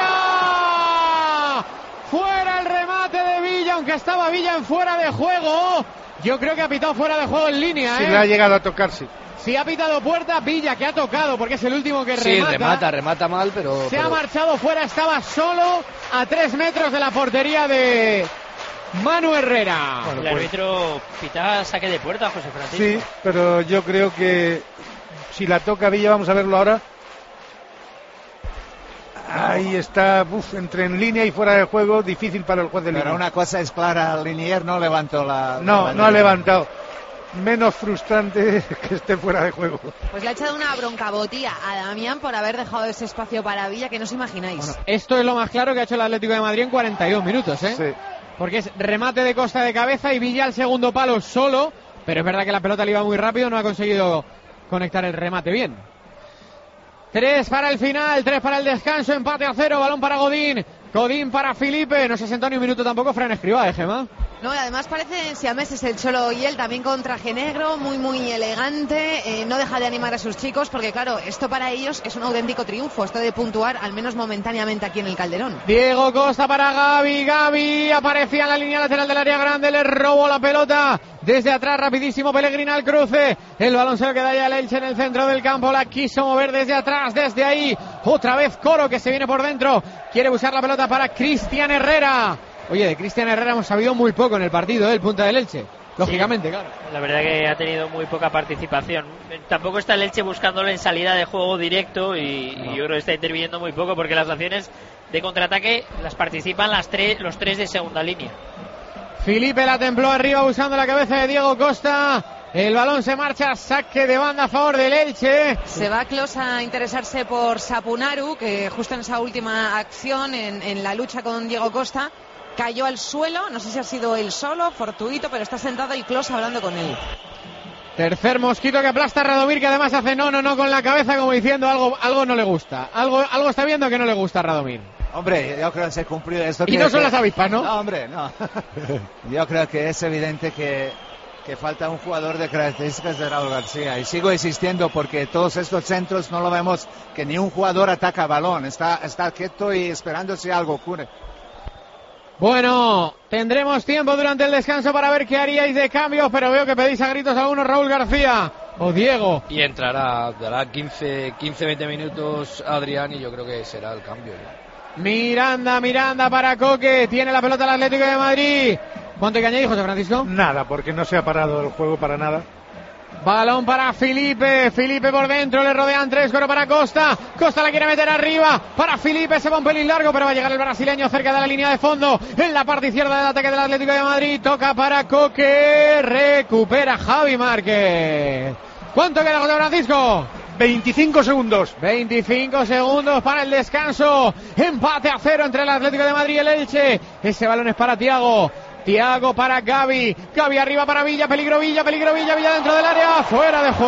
Villa! Fuera el remate de Villa, aunque estaba Villa en fuera de juego. Yo creo que ha pitado fuera de juego en línea, Si ¿eh? le ha llegado a tocar, sí. Si ha pitado puerta, Villa, que ha tocado, porque es el último que Sí, remata. remata, remata mal, pero... Se pero- ha marchado fuera, estaba solo a tres metros de la portería de Manu Herrera. Bueno, El pues- árbitro pita saque de puerta, José Francisco. Sí, pero yo creo que si la toca Villa, vamos a verlo ahora. Ahí está, uf, entre en línea y fuera de juego, difícil para el juez de línea. Pero una cosa es clara, Linier no levantó la... No, la no ha bandera. levantado. Menos frustrante que esté fuera de juego. Pues le ha echado una bronca botía a Damián por haber dejado ese espacio para Villa que no os imagináis. Esto es lo más claro que ha hecho el Atlético de Madrid en cuarenta y dos minutos, ¿eh? Sí. Porque es remate de Costa de cabeza y Villa al segundo palo solo, pero es verdad que la pelota le iba muy rápido, no ha conseguido conectar el remate bien. Tres para el final, tres para el descanso, empate a cero, balón para Godín, Godín para Felipe, no se sentó ni un minuto tampoco Fran Escribá, ¿eh, Gemma? No, y además parece siameses el Cholo y él también con traje negro, muy muy elegante, eh, no deja de animar a sus chicos porque claro, esto para ellos es un auténtico triunfo, esto de puntuar al menos momentáneamente aquí en el Calderón. Diego Costa para Gavi, Gavi aparecía en la línea lateral del área grande, le robó la pelota desde atrás, rapidísimo Pellegrini al cruce, el balón se lo queda ya el Elche en el centro del campo, la quiso mover desde atrás, desde ahí, otra vez Coro que se viene por dentro, quiere buscar la pelota para Cristian Herrera. Oye, de Cristian Herrera hemos sabido muy poco en el partido, ¿eh? El punta del Elche, lógicamente, Sí, claro. La verdad que ha tenido muy poca participación. Tampoco está el Elche buscándole en salida de juego directo y, No. y yo creo que está interviniendo muy poco porque las acciones de contraataque las participan las tres, los tres de segunda línea. Felipe la templó arriba buscando la cabeza de Diego Costa. El balón se marcha, saque de banda a favor del Elche. Se va Klos a interesarse por Sapunaru, que justo en esa última acción, en, en la lucha con Diego Costa, cayó al suelo, no sé si ha sido él solo, fortuito, pero está sentado y Klos hablando con él. Tercer mosquito que aplasta a Radomir, que además hace no, no, no con la cabeza como diciendo algo, algo no le gusta. Algo, algo está viendo que no le gusta a Radomir. Hombre, yo creo que se cumplió esto. Y que- no son que- las avispas, ¿no? No, hombre, no. Yo creo que es evidente que, que falta un jugador de características de Raúl García. Y sigo insistiendo porque todos estos centros no lo vemos que ni un jugador ataca balón. Está, está quieto y esperando si algo ocurre. Bueno, tendremos tiempo durante el descanso para ver qué haríais de cambios, pero veo que pedís a gritos a uno Raúl García. o Diego. Y entrará, dará quince, veinte minutos Adrián y yo creo que será el cambio. ¿no? Miranda, Miranda para Coque, tiene la pelota el Atlético de Madrid. ¿Cuánto hay que añadir, José Francisco? Nada, porque no se ha parado el juego para nada. Balón para Felipe, Felipe por dentro, le rodean tres, coro para Costa, Costa la quiere meter arriba, para Felipe, se va un pelín largo, pero va a llegar el brasileño cerca de la línea de fondo, en la parte izquierda del ataque del Atlético de Madrid, toca para Coque, recupera Javi Márquez. ¿Cuánto queda, José Francisco? veinticinco segundos. veinticinco segundos para el descanso, empate a cero entre el Atlético de Madrid y el Elche, ese balón es para Thiago. Thiago para Gavi, Gavi arriba para Villa, peligro Villa, peligro Villa, Villa dentro del área, fuera de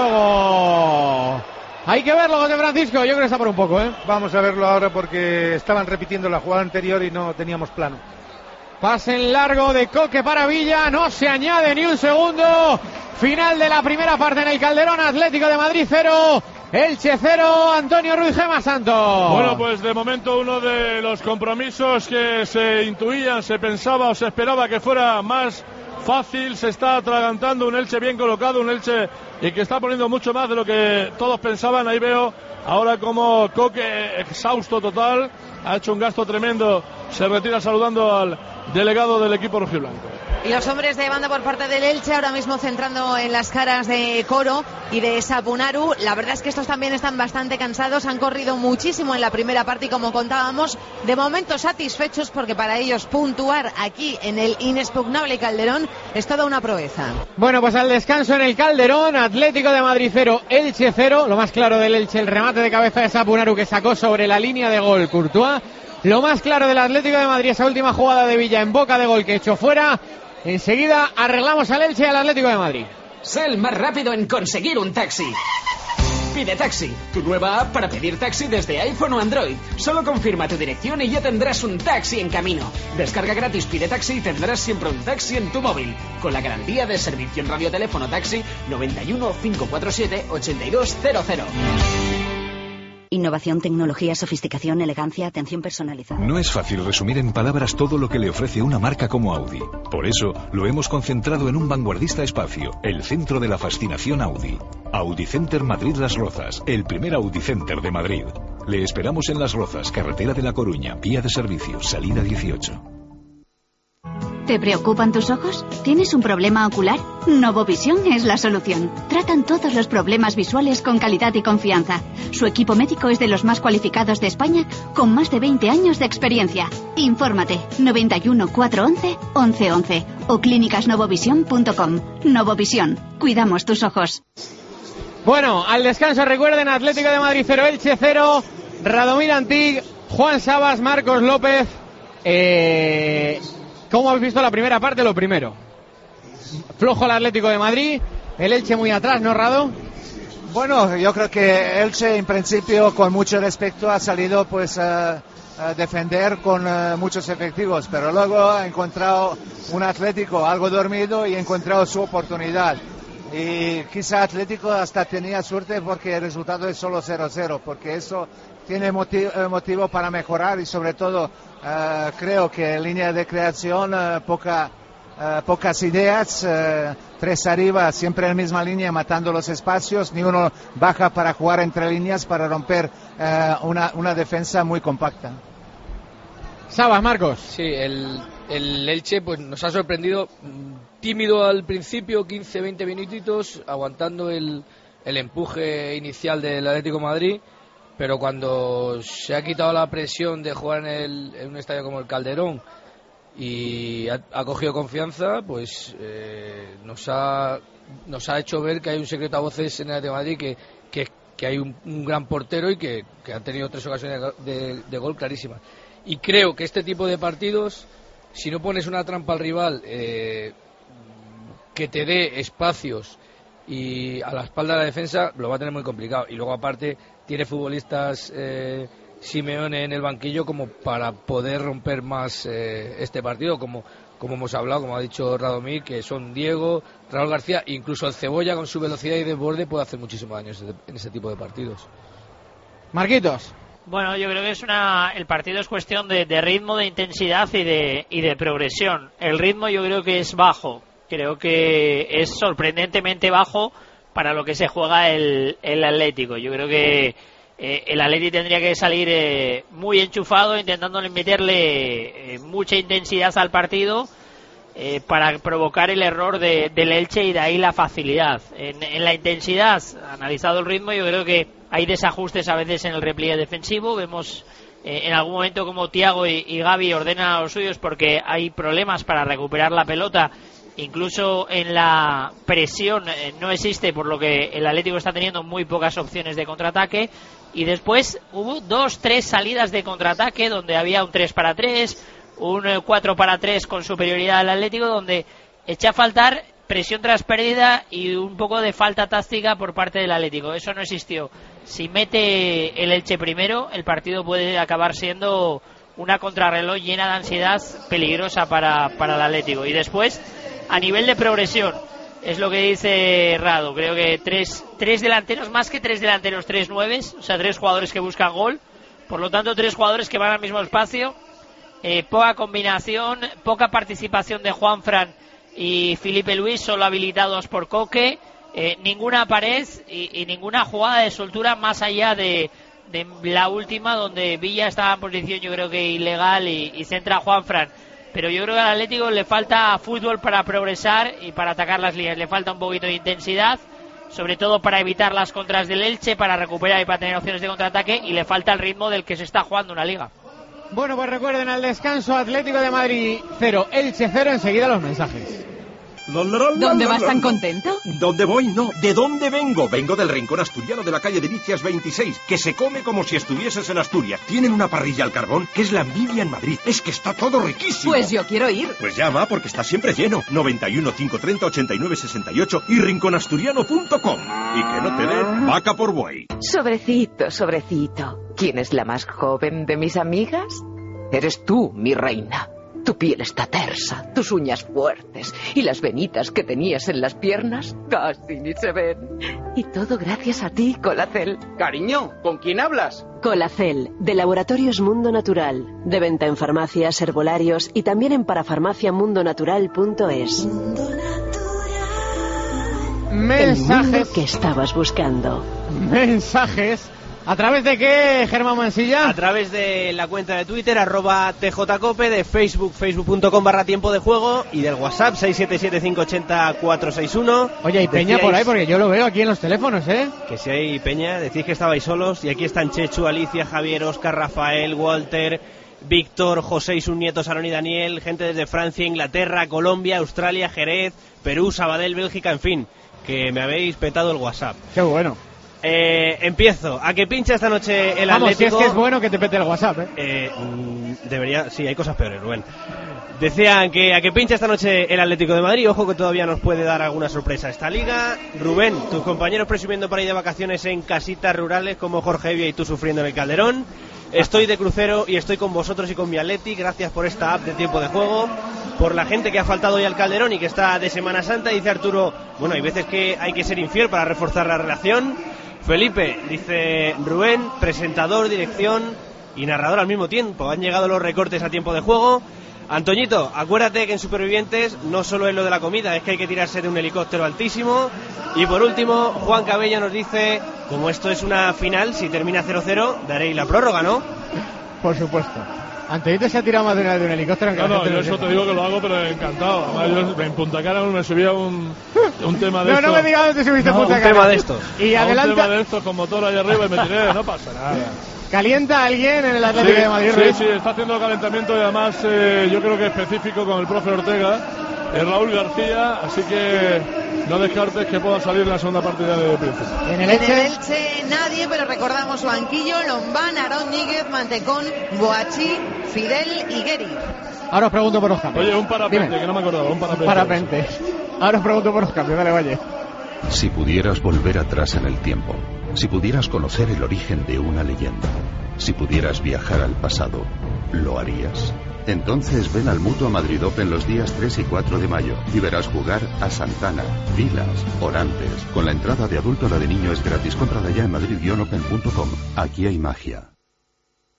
juego. Hay que verlo, José Francisco, yo creo que está por un poco, ¿eh? Vamos a verlo ahora porque estaban repitiendo la jugada anterior y no teníamos plano. Pase en largo de Coque para Villa, no se añade ni un segundo. Final de la primera parte en el Calderón, Atlético de Madrid cero, Elche cero, Antonio Ruiz, Gemma Santos. Bueno, pues de momento uno de los compromisos que se intuían, se pensaba o se esperaba que fuera más fácil, se está atragantando, un Elche bien colocado, un Elche y que está poniendo mucho más de lo que todos pensaban. Ahí veo ahora como Coque, exhausto total, ha hecho un gasto tremendo, se retira saludando al delegado del equipo rojiblanco. Y los hombres de banda por parte del Elche ahora mismo centrando en las caras de Coro y de Sapunaru. La verdad es que estos también están bastante cansados, han corrido muchísimo en la primera parte y como contábamos, de momento satisfechos porque para ellos puntuar aquí en el inexpugnable Calderón es toda una proeza. Bueno, pues al descanso en el Calderón, Atlético de Madrid cero, Elche cero, lo más claro del Elche, el remate de cabeza de Sapunaru que sacó sobre la línea de gol Courtois. Lo más claro del Atlético de Madrid, esa última jugada de Villa en boca de gol que echó fuera. Enseguida arreglamos al Elche y al Atlético de Madrid. Sé el más rápido en conseguir un taxi. Pide Taxi, tu nueva app para pedir taxi desde iPhone o Android. Solo confirma tu dirección y ya tendrás un taxi en camino. Descarga gratis Pide Taxi y tendrás siempre un taxi en tu móvil. Con la garantía de servicio en radioteléfono taxi noventa y uno, cinco cuatro siete, ochenta y dos cero cero. Innovación, tecnología, sofisticación, elegancia, atención personalizada. No es fácil resumir en palabras todo lo que le ofrece una marca como Audi. Por eso, lo hemos concentrado en un vanguardista espacio, el centro de la fascinación Audi. Audi Center Madrid Las Rozas, el primer Audi Center de Madrid. Le esperamos en Las Rozas, carretera de La Coruña, vía de servicio, salida dieciocho. ¿Te preocupan tus ojos? ¿Tienes un problema ocular? Novovisión es la solución. Tratan todos los problemas visuales con calidad y confianza. Su equipo médico es de los más cualificados de España, con más de veinte años de experiencia. Infórmate noventa y uno, cuatrocientos once, once once o clínicas novovisión punto com. Novovisión. Cuidamos tus ojos. Bueno, al descanso recuerden, Atlético de Madrid cero, Elche cero, Radomir Antic, Juan Sabas, Marcos López. Eh... ¿Cómo habéis visto la primera parte? Lo primero, flojo el Atlético de Madrid, el Elche muy atrás, ¿no, Rado? Bueno, yo creo que Elche en principio con mucho respeto ha salido pues a, a defender con uh, muchos efectivos, pero luego ha encontrado un Atlético algo dormido y ha encontrado su oportunidad. Y quizá Atlético hasta tenía suerte porque el resultado es solo cero cero, porque eso tiene motivo, eh, motivo para mejorar y sobre todo uh, creo que en línea de creación uh, poca, uh, pocas ideas, uh, tres arriba, siempre en la misma línea matando los espacios, ni uno baja para jugar entre líneas para romper uh, una, una defensa muy compacta. Sabas, Marcos. Sí, el, el Elche pues nos ha sorprendido, tímido al principio, quince veinte minutitos, aguantando el, el empuje inicial del Atlético de Madrid, pero cuando se ha quitado la presión de jugar en, el, en un estadio como el Calderón y ha, ha cogido confianza, pues eh, nos ha nos ha hecho ver que hay un secreto a voces en el Atlético de Madrid, que, que, que hay un, un gran portero y que, que ha tenido tres ocasiones de, de, de gol clarísimas. Y creo que este tipo de partidos, si no pones una trampa al rival eh, que te dé espacios y a la espalda de la defensa, lo va a tener muy complicado. Y luego aparte tiene futbolistas eh, Simeone en el banquillo como para poder romper más eh, este partido, como, como hemos hablado, como ha dicho Radomir, que son Diego, Raúl García, incluso el Cebolla con su velocidad y desborde puede hacer muchísimo daño en ese tipo de partidos. Marquitos. Bueno, yo creo que es una, el partido es cuestión de, de ritmo, de intensidad y de, y de progresión. El ritmo yo creo que es bajo, creo que es sorprendentemente bajo para lo que se juega el, el Atlético. Yo creo que eh, el Atlético tendría que salir eh, muy enchufado, intentando meterle eh, mucha intensidad al partido eh, para provocar el error de, del Elche, y de ahí la facilidad. En, en la intensidad, analizado el ritmo, yo creo que hay desajustes a veces en el repliegue defensivo. Vemos eh, en algún momento como Thiago y, y Gavi ordenan a los suyos porque hay problemas para recuperar la pelota. Incluso en la presión eh, no existe, por lo que el Atlético está teniendo muy pocas opciones de contraataque. Y después hubo dos, tres salidas de contraataque donde había un tres para tres, un cuatro para tres con superioridad al Atlético, donde echa a faltar presión tras pérdida y un poco de falta táctica por parte del Atlético. Eso no existió. Si mete el Elche primero, el partido puede acabar siendo una contrarreloj llena de ansiedad peligrosa para, para el Atlético. Y después, a nivel de progresión, es lo que dice Rado. Creo que tres, tres delanteros, más que tres delanteros, tres nueves, o sea, tres jugadores que buscan gol. Por lo tanto, tres jugadores que van al mismo espacio. Eh, poca combinación, poca participación de Juanfran y Filipe Luis, solo habilitados por Coque. Eh, ninguna pared y, y ninguna jugada de soltura más allá de, de la última, donde Villa estaba en posición, yo creo que ilegal, y, y centra a Juanfran. Pero yo creo que al Atlético le falta fútbol para progresar y para atacar las líneas. Le falta un poquito de intensidad, sobre todo para evitar las contras del Elche, para recuperar y para tener opciones de contraataque, y le falta el ritmo del que se está jugando una liga. Bueno, pues recuerden, al descanso, Atlético de Madrid cero, Elche cero. Enseguida los mensajes. ¿Dónde vas tan contento? ¿Dónde voy? No. ¿De dónde vengo? Vengo del rincón asturiano de la calle Delicias veintiséis, que se come como si estuvieses en Asturias. Tienen una parrilla al carbón que es la envidia en Madrid. Es que está todo riquísimo. Pues yo quiero ir. Pues llama, porque está siempre lleno. noventa y uno, cinco treinta, ochenta y nueve sesenta y ocho y rinconasturiano punto com. Y que no te den vaca por buey. Sobrecito, sobrecito. ¿Quién es la más joven de mis amigas? Eres tú, mi reina. Tu piel está tersa, tus uñas fuertes y las venitas que tenías en las piernas casi ni se ven. Y todo gracias a ti, Colacel. Cariño, ¿con quién hablas? Colacel, de Laboratorios Mundo Natural. De venta en farmacias, herbolarios y también en parafarmacia mundo natural punto es. Mensajes. El mundo que estabas buscando. Mensajes. ¿A través de qué, Germán Mansilla? A través de la cuenta de Twitter, arroba tjcope, de Facebook, facebook punto com barra tiempo de juego, y del WhatsApp, seis siete siete, cinco ocho cero, cuatro seis uno. Oye, hay peña por ahí, porque yo lo veo aquí en los teléfonos, ¿eh? Que si hay peña, decís que estabais solos, y aquí están Chechu, Alicia, Javier, Oscar, Rafael, Walter, Víctor, José y sus nietos, Aaron y Daniel, gente desde Francia, Inglaterra, Colombia, Australia, Jerez, Perú, Sabadell, Bélgica, en fin, que me habéis petado el WhatsApp. Qué bueno. Eh, empiezo. ¿A qué pincha esta noche el Vamos, Atlético? Si es que es bueno que te pete el WhatsApp, ¿eh? eh mm, debería, sí, hay cosas peores, Rubén. Decían que a qué pincha esta noche el Atlético de Madrid. Ojo que todavía nos puede dar alguna sorpresa esta liga. Rubén, tus compañeros presumiendo para ir de vacaciones en casitas rurales como Jorge Evia y tú sufriendo en el Calderón. Estoy de crucero y estoy con vosotros y con mi Atleti. Gracias por esta app de tiempo de juego, por la gente que ha faltado hoy al Calderón y que está de Semana Santa. Dice Arturo, bueno, hay veces que hay que ser infiel para reforzar la relación. Felipe, dice Rubén, presentador, dirección y narrador al mismo tiempo. Han llegado los recortes a tiempo de juego. Antoñito, acuérdate que en Supervivientes no solo es lo de la comida, es que hay que tirarse de un helicóptero altísimo. Y por último, Juan Cabello nos dice, como esto es una final, si termina cero cero, daréis la prórroga, ¿no? Por supuesto. Antoñito se ha tirado más de una de un helicóptero. No, no, yo eso te digo que lo hago, pero encantado. Además, yo en Punta Cana me subía un, un tema de no, estos. No, no me digas dónde subiste no, Punta un Cana. Un tema de estos. Y a adelanta. Un tema de estos con motor allá arriba y me tiré, no pasa nada. ¿Calienta alguien en el Atlético sí, de Madrid? Sí, sí, está haciendo el calentamiento y además eh, yo creo que específico con el profe Ortega, el Raúl García, así que no descartes que pueda salir en la segunda partida de Príncipe. En el Elche, en el Elche nadie, pero recordamos su banquillo: Lombán, Aarón, Níguez, Mantecón, Boachí, Fidel y Gueri. Ahora os pregunto por los cambios. Oye, un parapente, Dime. que no me acordaba, un parapente. Parapente. Ahora os pregunto por los cambios, dale, Valle. Si pudieras volver atrás en el tiempo, si pudieras conocer el origen de una leyenda, si pudieras viajar al pasado, ¿lo harías? Entonces ven al Mutua Madrid Open los días tres y cuatro de mayo y verás jugar a Santana, Vilas, Orantes. Con la entrada de adulto, la de niño es gratis. Cómprala ya en madrid guion open punto com. Aquí hay magia.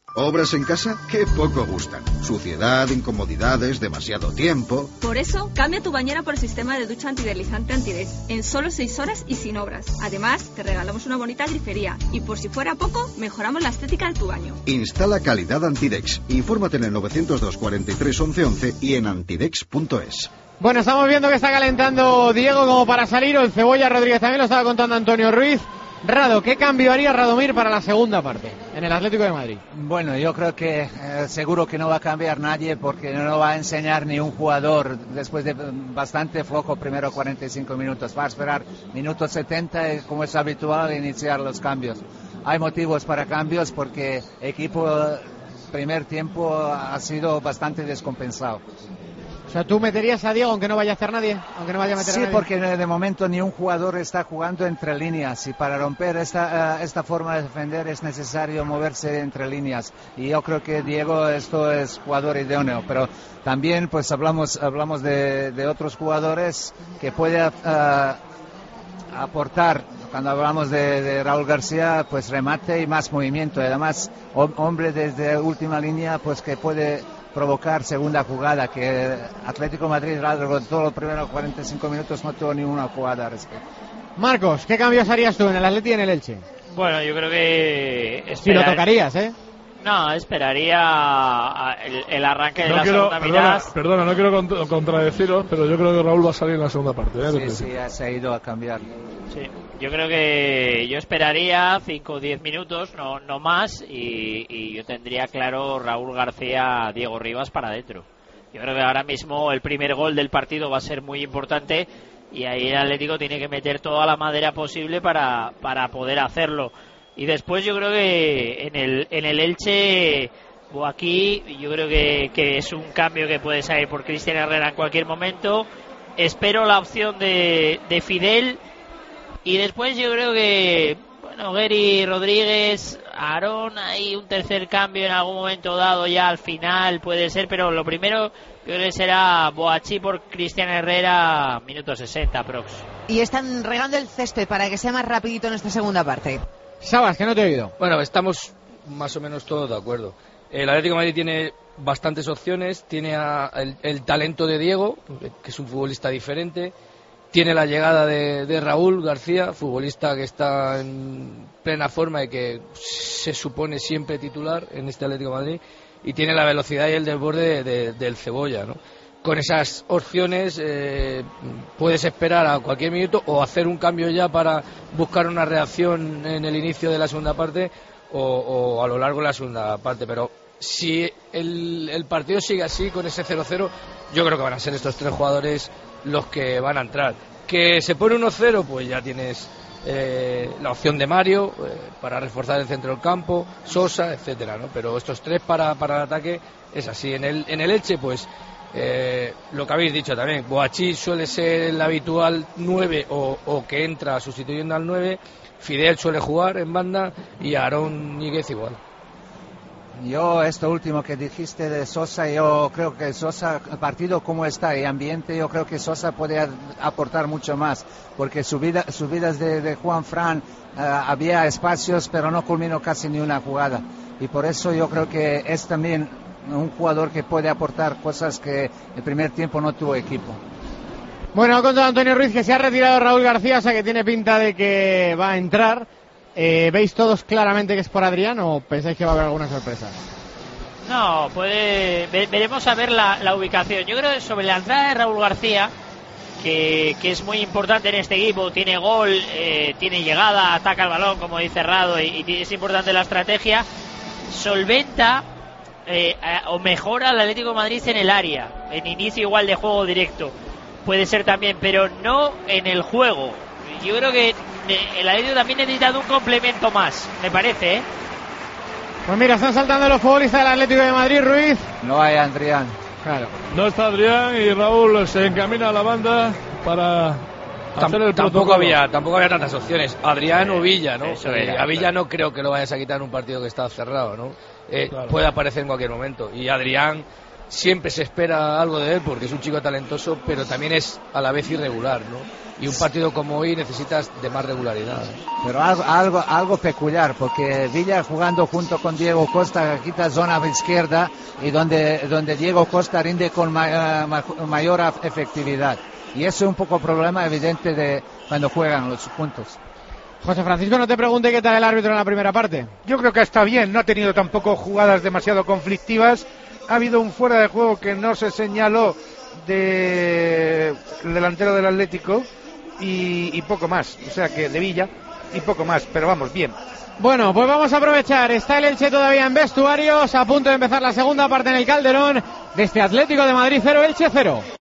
¿Obras en casa? ¡Qué poco gustan! Suciedad, incomodidades, demasiado tiempo... Por eso, cambia tu bañera por el sistema de ducha antideslizante Antidex, en solo seis horas y sin obras. Además, te regalamos una bonita grifería y por si fuera poco, mejoramos la estética de tu baño. Instala calidad Antidex. Infórmate en el novecientos dos cuarenta y tres once once y en antidex punto es. Bueno, estamos viendo que está calentando Diego como para salir, o el Cebolla Rodríguez también lo estaba contando Antonio Ruiz. Rado, ¿qué cambio haría Radomir para la segunda parte en el Atlético de Madrid? Bueno, yo creo que eh, seguro que no va a cambiar nadie porque no va a enseñar ni un jugador después de bastante flojo primero cuarenta y cinco minutos. Va a esperar minutos setenta y, como es habitual, iniciar los cambios. Hay motivos para cambios porque el equipo primer tiempo ha sido bastante descompensado. O sea, ¿tú meterías a Diego aunque no vaya a hacer nadie? Aunque no vaya a meter sí, a nadie. Porque de momento ni un jugador está jugando entre líneas y para romper esta, uh, esta forma de defender es necesario moverse entre líneas. Y yo creo que Diego esto es jugador idóneo, pero también pues hablamos, hablamos de, de otros jugadores que puede uh, aportar. Cuando hablamos de, de Raúl García, pues remate y más movimiento. Y además, hombre desde última línea, pues que puede provocar segunda jugada, que Atlético de Madrid en todos los primeros cuarenta y cinco minutos no tuvo ni una jugada al respecto. Marcos, ¿qué cambios harías tú en el Atleti y en el Elche? Bueno, yo creo que... Esperar... Si lo tocarías, ¿eh? No, esperaría el, el arranque de no la quiero, segunda perdona, mitad. Perdona, no quiero cont- contradeciros, pero yo creo que Raúl va a salir en la segunda parte. ¿eh? Sí, sí, ya se ha ido a cambiar. Sí, yo creo que yo esperaría cinco o diez minutos, no, no más, y, y yo tendría claro Raúl García, Diego Rivas para adentro. Yo creo que ahora mismo el primer gol del partido va a ser muy importante y ahí el Atlético tiene que meter toda la madera posible para, para poder hacerlo. Y después yo creo que en el, en el Elche, o aquí, yo creo que, que es un cambio que puede salir por Cristian Herrera en cualquier momento. Espero la opción de, de Fidel. Y después yo creo que, bueno, Gary Rodríguez, Aarón, hay un tercer cambio en algún momento dado ya al final, puede ser, pero lo primero yo creo que será Boachí por Cristian Herrera, minuto sesenta, prox. Y están regando el césped para que sea más rapidito en esta segunda parte. Sabas, que no te he oído. Bueno, estamos más o menos todos de acuerdo. El Atlético de Madrid tiene bastantes opciones, tiene a, el, el talento de Diego, que es un futbolista diferente, tiene la llegada de, de Raúl García, futbolista que está en plena forma y que se supone siempre titular en este Atlético de Madrid, y tiene la velocidad y el desborde de, de, del Cebolla, ¿no? Con esas opciones eh, puedes esperar a cualquier minuto o hacer un cambio ya para buscar una reacción en el inicio de la segunda parte o, o a lo largo de la segunda parte, pero si el, el partido sigue así con ese cero cero, yo creo que van a ser estos tres jugadores los que van a entrar. Que se pone uno cero, pues ya tienes eh, la opción de Mario eh, para reforzar el centro del campo, Sosa, etcétera, ¿no? Pero estos tres para, para el ataque es así. En el, en el Elche, pues eh, lo que habéis dicho también, Boachí suele ser el habitual nueve o, o que entra sustituyendo al nueve, Fidel suele jugar en banda y Aarón Níguez igual. Yo, esto último que dijiste de Sosa, yo creo que Sosa, partido como está y ambiente, yo creo que Sosa puede aportar mucho más, porque subida, subidas de, de Juan Fran uh, había espacios, pero no culminó casi ni una jugada. Y por eso yo creo que es también un jugador que puede aportar cosas que el primer tiempo no tuvo equipo. Bueno, ha contado Antonio Ruiz que se ha retirado Raúl García, o sea que tiene pinta de que va a entrar. Eh, ¿Veis todos claramente que es por Adrián o pensáis que va a haber alguna sorpresa? No, puede ve, veremos a ver la, la ubicación. Yo creo que sobre la entrada de Raúl García, que, que es muy importante en este equipo, tiene gol, eh, tiene llegada, ataca el balón, como dice Rado, y, y es importante la estrategia, solventa eh, a, o mejora al Atlético de Madrid en el área, en inicio igual de juego directo, puede ser también, pero no en el juego. Yo creo que el Atlético también necesita un complemento más, me parece, ¿eh? Pues mira, están saltando los futbolistas del Atlético de Madrid, Ruiz. No hay Adrián. Claro. No está Adrián y Raúl se encamina a la banda para Tam- hacer el tampoco protocolo. había tampoco había tantas opciones. Adrián o Villa, ¿no? Eso Eh, era, a Villa claro. no creo que lo vayas a quitar en un partido que está cerrado, ¿no? Eh, Claro. Puede aparecer en cualquier momento. Y Adrián siempre se espera algo de él porque es un chico talentoso, pero también es a la vez irregular, ¿no? Y un partido como hoy necesitas de más regularidad. Pero algo, algo, algo peculiar, porque Villa jugando junto con Diego Costa quita zona izquierda y donde, donde Diego Costa rinde con ma, ma, mayor efectividad. Y eso es un poco problema evidente de cuando juegan los juntos. José Francisco, no te pregunte qué tal el árbitro en la primera parte. Yo creo que está bien, no ha tenido tampoco jugadas demasiado conflictivas. Ha habido un fuera de juego que no se señaló de el delantero del Atlético y, y poco más, o sea que de Villa y poco más, pero vamos, bien. Bueno, pues vamos a aprovechar, está el Elche todavía en vestuarios, a punto de empezar la segunda parte en el Calderón, de este Atlético de Madrid cero, Elche cero.